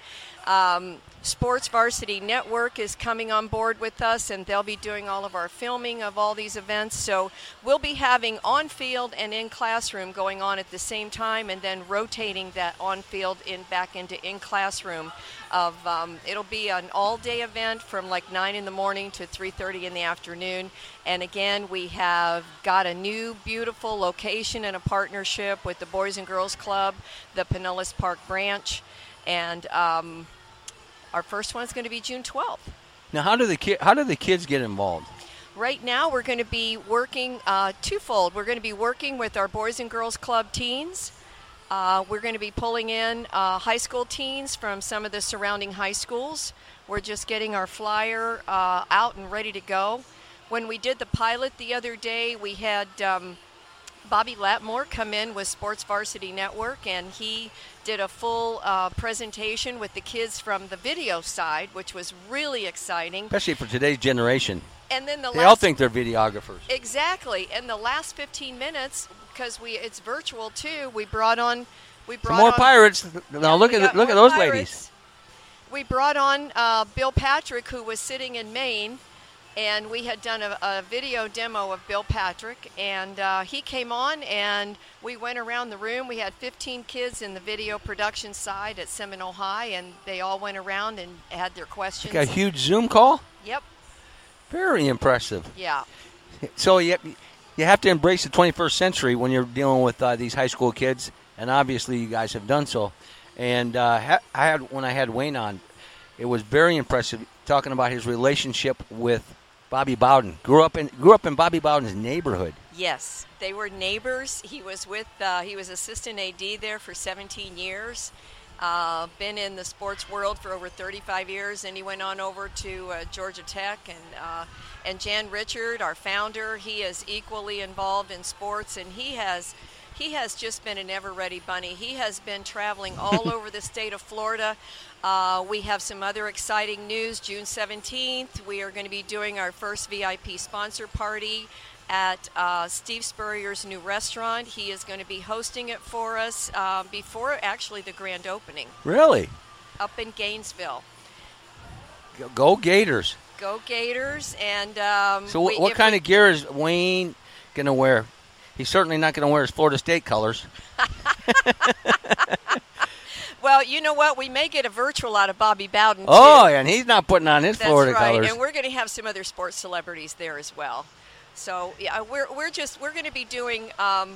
Um, Sports Varsity Network is coming on board with us, and they'll be doing all of our filming of all these events. So we'll be having on-field and in-classroom going on at the same time, and then rotating that on-field in back into in-classroom. Of um, it'll be an all-day event from like nine in the morning to three thirty in the afternoon. And again, we have got a new beautiful location and a partnership with the Boys and Girls Club, the Pinellas Park branch, and um, our first one is going to be June twelfth. Now, how do the ki- how do the kids get involved? Right now, we're going to be working uh, twofold. We're going to be working with our Boys and Girls Club teens. Uh, we're going to be pulling in uh, high school teens from some of the surrounding high schools. We're just getting our flyer uh, out and ready to go. When we did the pilot the other day, we had um, Bobby Latmore come in with Sports Varsity Network, and he did a full uh, presentation with the kids from the video side, which was really exciting. Especially for today's generation. And then the They last, all think they're videographers. Exactly. And the last fifteen minutes, because we it's virtual too, we brought on we brought Some more on, pirates. Now Yeah, look we at got look at more those pirates. ladies. We brought on uh, Bill Patrick, who was sitting in Maine, and we had done a, a video demo of Bill Patrick, and uh, he came on, and we went around the room. We had fifteen kids in the video production side at Seminole High, and they all went around and had their questions. Like a huge Zoom call. Yep. Very impressive. Yeah. So you you have to embrace the twenty-first century when you're dealing with uh, these high school kids, and obviously you guys have done so. And uh, ha- I had when I had Wayne on, it was very impressive talking about his relationship with Bobby Bowden. Grew up in grew up in Bobby Bowden's neighborhood. Yes, they were neighbors. He was with uh, he was assistant A D there for seventeen years. Uh, been in the sports world for over thirty-five years, and he went on over to uh, Georgia Tech. And uh, and Jan Richard, our founder, he is equally involved in sports, and he has he has just been an ever-ready bunny. He has been traveling all over the state of Florida. Uh, we have some other exciting news. June seventeenth, we are going to be doing our first V I P sponsor party at uh, Steve Spurrier's new restaurant. He is going to be hosting it for us uh, before actually the grand opening. Really? Up in Gainesville. Go, go Gators. Go Gators. And um, So we, what if kind we, of gear is Wayne going to wear? He's certainly not going to wear his Florida State colors. Well, you know what? We may get a virtual out of Bobby Bowden, too. Oh, and he's not putting on his That's Florida right. colors. And we're going to have some other sports celebrities there as well. So yeah, we're we're just we're going to be doing um,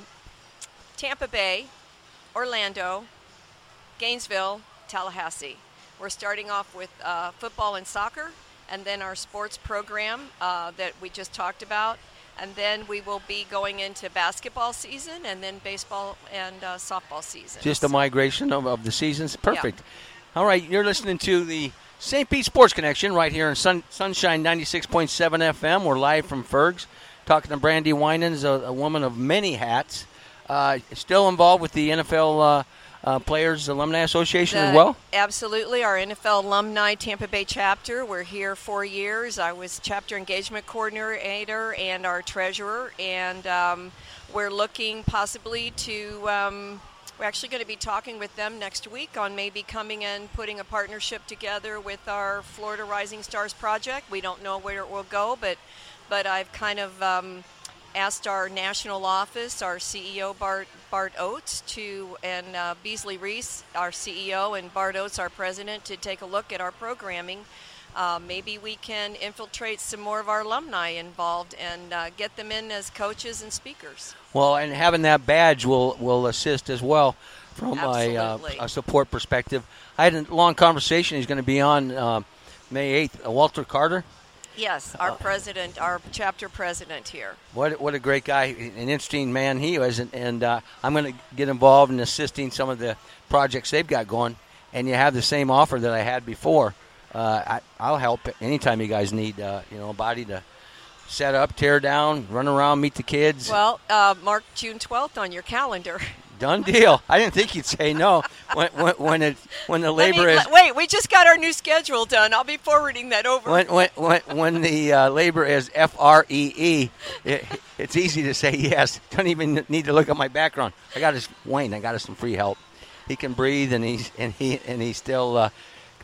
Tampa Bay, Orlando, Gainesville, Tallahassee. We're starting off with uh, football and soccer, and then our sports program uh, that we just talked about, and then we will be going into basketball season, and then baseball and uh, softball season. Just a migration of, of the seasons. Perfect. Yeah. All right, you're listening to the Saint Pete Sports Connection right here in Sun, Sunshine ninety-six point seven F M. We're live from Ferg's, talking to Brandy Winans, a, a woman of many hats, uh, still involved with the N F L uh, uh, Players Alumni Association The- as well. Absolutely. Our N F L Alumni Tampa Bay chapter. We're here four years. I was chapter engagement coordinator and our treasurer, and um, we're looking possibly to um, we're actually going to be talking with them next week on maybe coming and putting a partnership together with our Florida Rising Stars project. We don't know where it will go, but but I've kind of um, asked our national office, our C E O Bart Bart Oates, to and uh, Beasley Reese, our C E O, and Bart Oates, our president, to take a look at our programming. Uh, maybe we can infiltrate some more of our alumni involved and uh, get them in as coaches and speakers. Well, and having that badge will, will assist as well from a, uh, Absolutely. a support perspective. I had a long conversation. He's going to be on uh, May eighth. Uh, Walter Carter. Yes, our president, our chapter president here. What what a great guy, an interesting man he was, and, and uh, I'm going to get involved in assisting some of the projects they've got going. And you have the same offer that I had before. Uh, I, I'll help anytime you guys need, uh, you know, a body to set up, tear down, run around, meet the kids. Well, uh, mark June twelfth on your calendar. Done deal. I didn't think you'd say no when when when, it, when the Let me- labor is let- wait, we just got our new schedule done. I'll be forwarding that over. when when when, when the uh, labor is F R E E. It, it's easy to say yes. Don't even need to look at my background. I got us Wayne. I got us some free help. He can breathe, and he's and he and he's still uh,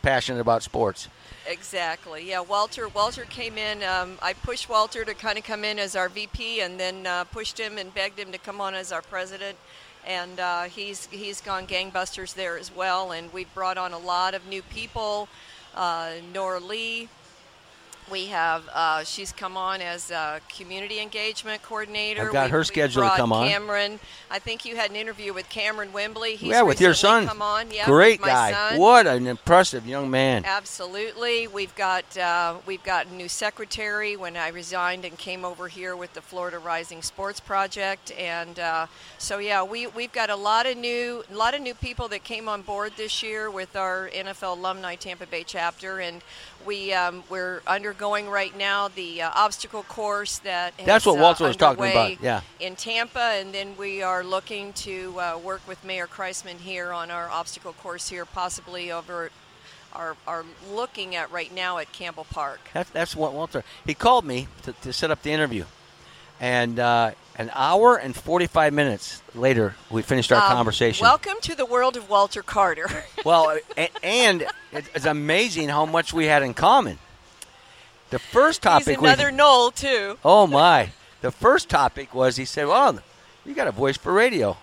passionate about sports. Exactly. Yeah, Walter. Walter came in. Um, I pushed Walter to kind of come in as our V P, and then uh, pushed him and begged him to come on as our president. And uh, he's he's gone gangbusters there as well. And we've brought on a lot of new people. Uh, Nora Lee. We have, uh, she's come on as a community engagement coordinator. I've got we, her scheduled to come on. Cameron, I think you had an interview with Cameron Wembley. He's yeah, with your recently son. Come on. Yeah, Great with my guy. son. What an impressive young man. Absolutely. We've got uh, we've got a new secretary when I resigned and came over here with the Florida Rising Sports Project, and uh, so yeah, we we've got a lot of new a lot of new people that came on board this year with our N F L Alumni Tampa Bay chapter, and we um, we're undergoing right now the uh, obstacle course that That's is, what Walter uh, was talking underway about. Yeah. in Tampa, and then we are looking to uh, work with Mayor Kreisman here on our obstacle course here, possibly over are are looking at right now at Campbell Park. That's that's what Walter. He called me to, to set up the interview, and uh, an hour and forty-five minutes later, we finished our Um, conversation. Welcome to the world of Walter Carter. Well, and, and it's amazing how much we had in common. The first topic He's another we, Knoll too. oh my, the first topic was he said, "Well, you got a voice for radio,"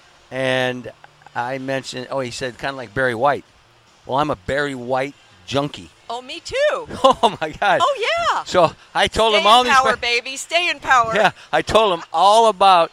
and I mentioned, oh, he said kind of like Barry White. Well, I'm a Barry White junkie. Oh, me too. Oh my God. Oh yeah. So I told Stay him all in these. power, baby. Stay in power. Yeah, I told him all about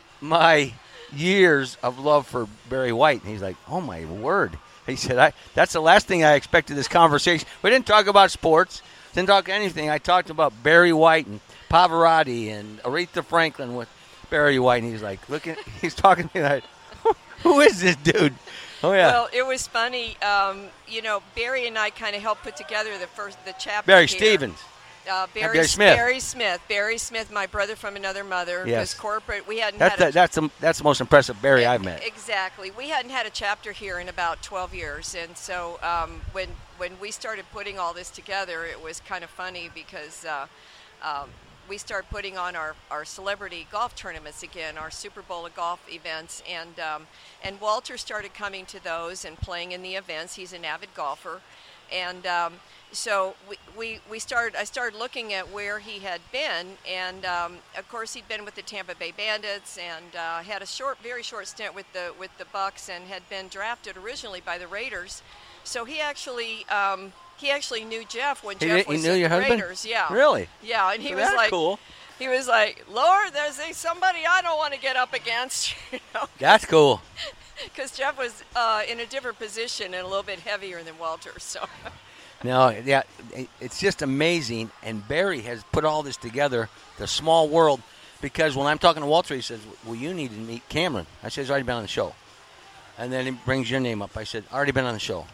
my years of love for Barry White, and he's like, "Oh my word!" He said, "I that's the last thing I expected this conversation." We didn't talk about sports, didn't talk anything. I talked about Barry White and Pavarotti and Aretha Franklin with Barry White, and he's like, "Looking," he's talking to me like, "Who is this dude?" Oh yeah. Well, it was funny. Um, you know, Barry and I kind of helped put together the first the chapter. Barry here. Stevens. Uh, Barry, Barry Smith. Barry Smith. Barry Smith, my brother from another mother. Yes. Was corporate. We hadn't That's had the, a, that's the, that's the most impressive Barry I've met. Exactly. We hadn't had a chapter here in about twelve years, and so um, when when we started putting all this together, it was kind of funny because uh, um, we started putting on our, our celebrity golf tournaments again, our Super Bowl of golf events, and um, and Walter started coming to those and playing in the events. He's an avid golfer, and um, so we, we, we started. I started looking at where he had been, and um, of course he'd been with the Tampa Bay Bandits, and uh, had a short, very short stint with the with the Bucks, and had been drafted originally by the Raiders. So he actually um, he actually knew Jeff when He Jeff did- he was knew at your the husband? Raiders. Yeah, Really? yeah, and he So was that's like, cool. he was like, Lord, there's a- somebody I don't want to get up against, you know, That's cool. because Jeff was uh, in a different position and a little bit heavier than Walter. So. No, yeah, it- it's just amazing. And Barry has put all this together, the small world, because when I'm talking to Walter, he says, well, you need to meet Cameron. I said, he's already been on the show. And then he brings your name up. I said, already been on the show.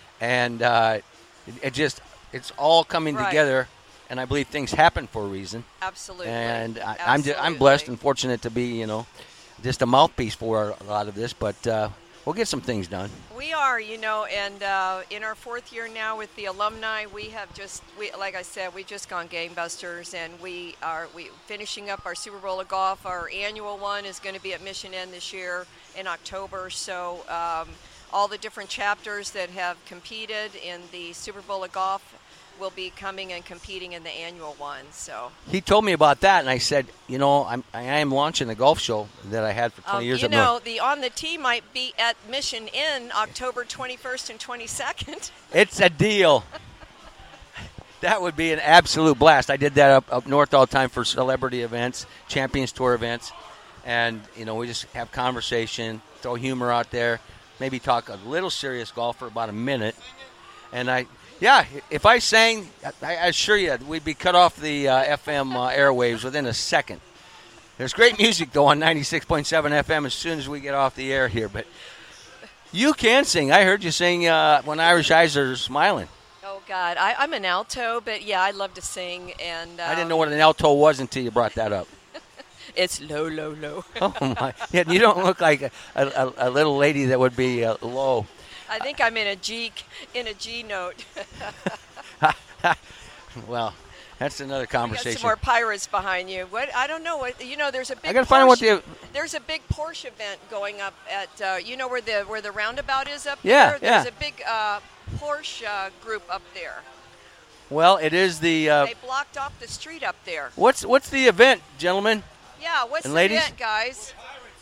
And uh, it, it just, it's all coming Right. together, and I believe things happen for a reason. Absolutely. And I, I'm, ju- I'm Absolutely. blessed and fortunate to be, you know, just a mouthpiece for a lot of this, but uh, we'll get some things done. We are, you know, and uh, in our fourth year now with the alumni, we have just, we, like I said, we've just gone gangbusters, and we are we finishing up our Super Bowl of golf. Our annual one is going to be at Mission End this year in October. So um, all the different chapters that have competed in the Super Bowl of golf will be coming and competing in the annual one. So He told me about that, and I said, you know, I'm, I am launching a golf show that I had for twenty um, years you at know, North. the On the Tee might be at Mission End October twenty-first and twenty-second. It's a deal. That would be an absolute blast. I did that up, up north all the time for celebrity events, Champions Tour events. And, you know, we just have conversation, throw humor out there, maybe talk a little serious golf for about a minute. And I, yeah, if I sang, I, I assure you, we'd be cut off the uh, F M uh, airwaves within a second. There's great music, though, on ninety-six point seven F M as soon as we get off the air here. But you can sing. I heard you sing uh, When Irish Eyes Are Smiling. Oh, God. I, I'm an alto, but, yeah, I love to sing. And um, I didn't know what an alto was until you brought that up. It's low, low, low. Oh, my. Yeah, you don't look like a, a, a little lady that would be uh, low. I think I'm in a G, in a G note. Well, that's another We got conversation. some more pirates behind you. What? I don't know what. You know, there's a big. I gotta find out what Porsche- the- There's a big Porsche event going up at. Uh, you know where the where the roundabout is up Yeah, there. There's yeah. a big uh, Porsche uh, group up there. Well, it is the. Uh, They blocked off the street up there. what's what's the event, gentlemen? Yeah, what's And the ladies? event, guys?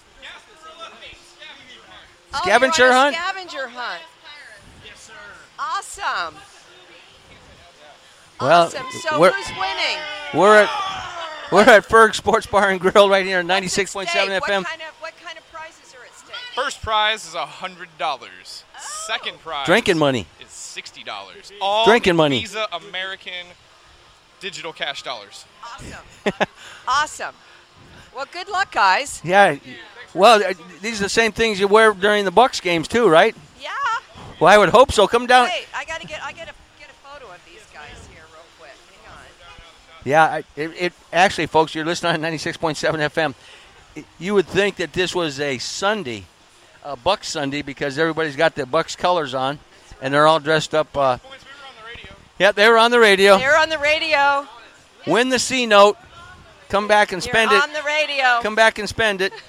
Oh, Scavenger you're on a hunt? Scavenger hunt. Awesome. Well, awesome. So we're- who's winning? We're at we're at Ferg Sports Bar and Grill right here on ninety-six point seven What's F at M. stake? What kind of what kind of prizes are at stake? First prize is one hundred dollars. Second prize Drinking money. is sixty dollars. All Drinking money. Visa American digital cash dollars. Awesome. awesome. Well, good luck, guys. Yeah. Well, uh, these are the same things you wear during the Bucks games too, right? Yeah. Well, I would hope so. Come down. Wait, I gotta get I gotta get a photo of these guys here real quick. Hang on. Yeah. I, it, it actually, folks, you're listening on ninety-six point seven F M. It- You would think that this was a Sunday, a Bucks Sunday, because everybody's got the Bucks colors on, and they're all dressed up. Uh, Points, we were on the radio. yeah, they were on the radio. They're on the radio. Win the C note. Come back and You're spend it. on the radio. Come back and spend it.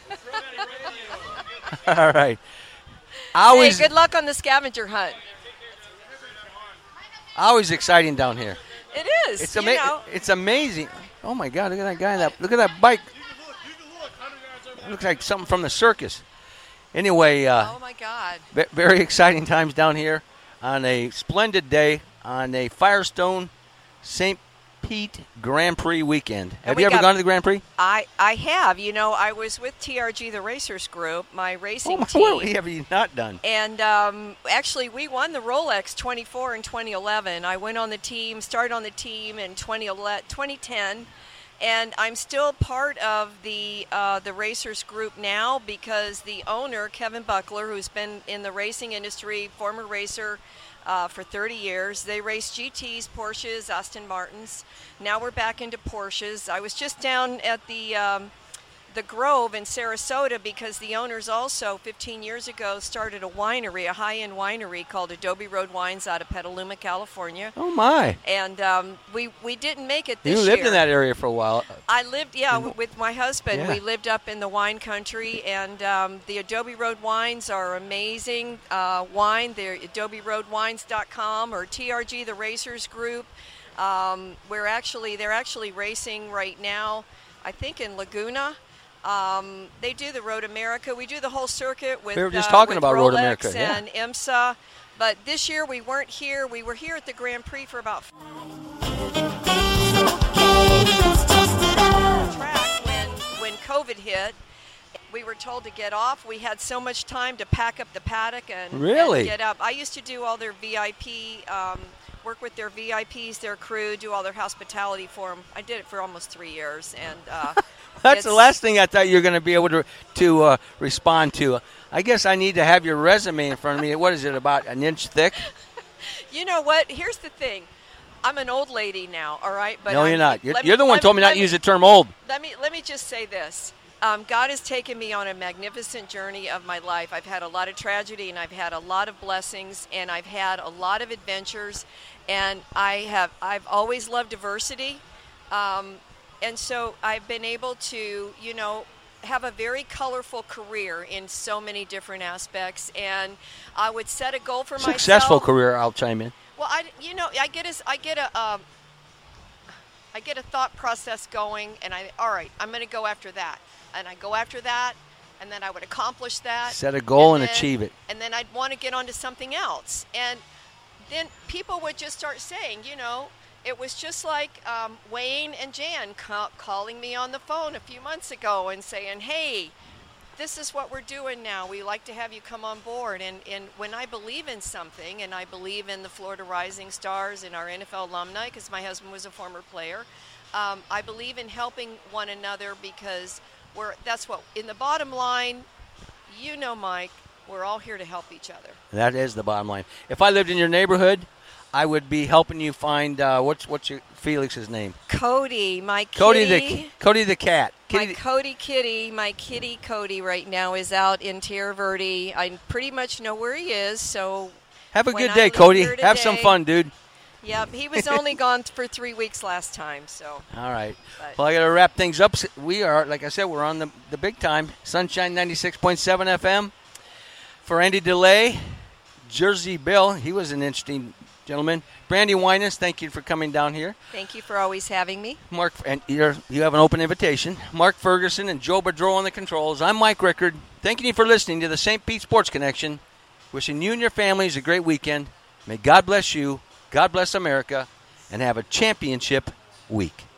All right. Always, Hey, good luck on the scavenger hunt. always exciting down here. It is. It's you ama- know. It's amazing. Oh my God! Look at that guy. That look at that bike. It looks like something from the circus. Anyway, uh, Oh my God. ve- very exciting times down here on a splendid day on a Firestone Saint Pete Grand Prix weekend. Have we you ever got- gone to the Grand Prix? I I have. You know, I was with T R G, the Racers Group, my racing Oh my, team. what have you not done? And um, actually, we won the Rolex twenty-four in twenty eleven. I went on the team, started on the team in twenty eleven, twenty ten, and I'm still part of the uh, the Racers Group now because the owner, Kevin Buckler, who's been in the racing industry, former racer uh, for thirty years, they race G Ts, Porsches, Aston Martins. Now we're back into Porsches. I was just down at the um, the Grove in Sarasota because the owners also fifteen years ago started a winery, a high-end winery called Adobe Road Wines out of Petaluma, California. Oh my! And um, we we didn't make it this You year. lived in that area for a while. I lived, yeah, w- with my husband. Yeah. We lived up in the wine country, and um, the Adobe Road wines are amazing uh, wine. They're adobe road wines dot com or T R G, the Racers Group. Um, we're actually, they're actually racing right now, I think in Laguna. Um, they do the Road America. We do the whole circuit with We were just uh, talking with about Rolex Road America, yeah. and IMSA. But this year we weren't here. We were here at the Grand Prix for about track when when COVID hit. We were told to get off. We had so much time to pack up the paddock and, Really? and get up. I used to do all their V I P, um, work with their V I Ps, their crew, do all their hospitality for them. I did it for almost three years, and uh, That's the it's- last thing I thought you were going to be able to to uh, respond to. I guess I need to have your resume in front of me. What is it, about an inch thick? You know what? Here's the thing. I'm an old lady now, all right? But no, I'm, you're not. You're, let you're the one let who told me not let to use the term old. Let me let me just say this. Um, God has taken me on a magnificent journey of my life. I've had a lot of tragedy and I've had a lot of blessings and I've had a lot of adventures, and I have I've always loved diversity, um, and so I've been able to you know have a very colorful career in so many different aspects. And I would set a goal for myself. Successful career, I'll chime in. Well, I you know I get a I get a um, I get a thought process going, and I all right, I'm going to go after that, and I go after that, and then I would accomplish that. Set a goal and then- achieve it. And then I'd want to get onto something else, and then people would just start saying, you know, it was just like um, Wayne and Jan ca- calling me on the phone a few months ago and saying, hey, this is what we're doing now. We like to have you come on board. And, and when I believe in something, and I believe in the Florida Rising Stars and our N F L alumni, because my husband was a former player, um, I believe in helping one another because we're, that's what, in the bottom line, you know, Mike, we're all here to help each other. That is the bottom line. If I lived in your neighborhood, I would be helping you find uh, what's what's your Felix's name? Cody, my kitty. Cody the Cody the cat. My Kitty, Cody kitty, my kitty Cody right now is out in Tierra Verde. I pretty much know where he is, so have a when good I day, leave Cody. here Have some today- fun, dude. Yep, he was only gone for three weeks last time, so. All right. But- Well, I got to wrap things up. We are, like I said, we're on the, the big time. Sunshine ninety-six point seven F M. For Andy DeLay, Jersey Bill, he was an interesting gentleman. Brandy Winans, thank you for coming down here. Thank you for always having me. Mark, and you're, you have an open invitation. Mark Ferguson and Joe Bedreau on the controls. I'm Mike Rickard. Thanking you for listening to the Saint Pete Sports Connection. Wishing you and your families a great weekend. May God bless you, God bless America, and have a championship week.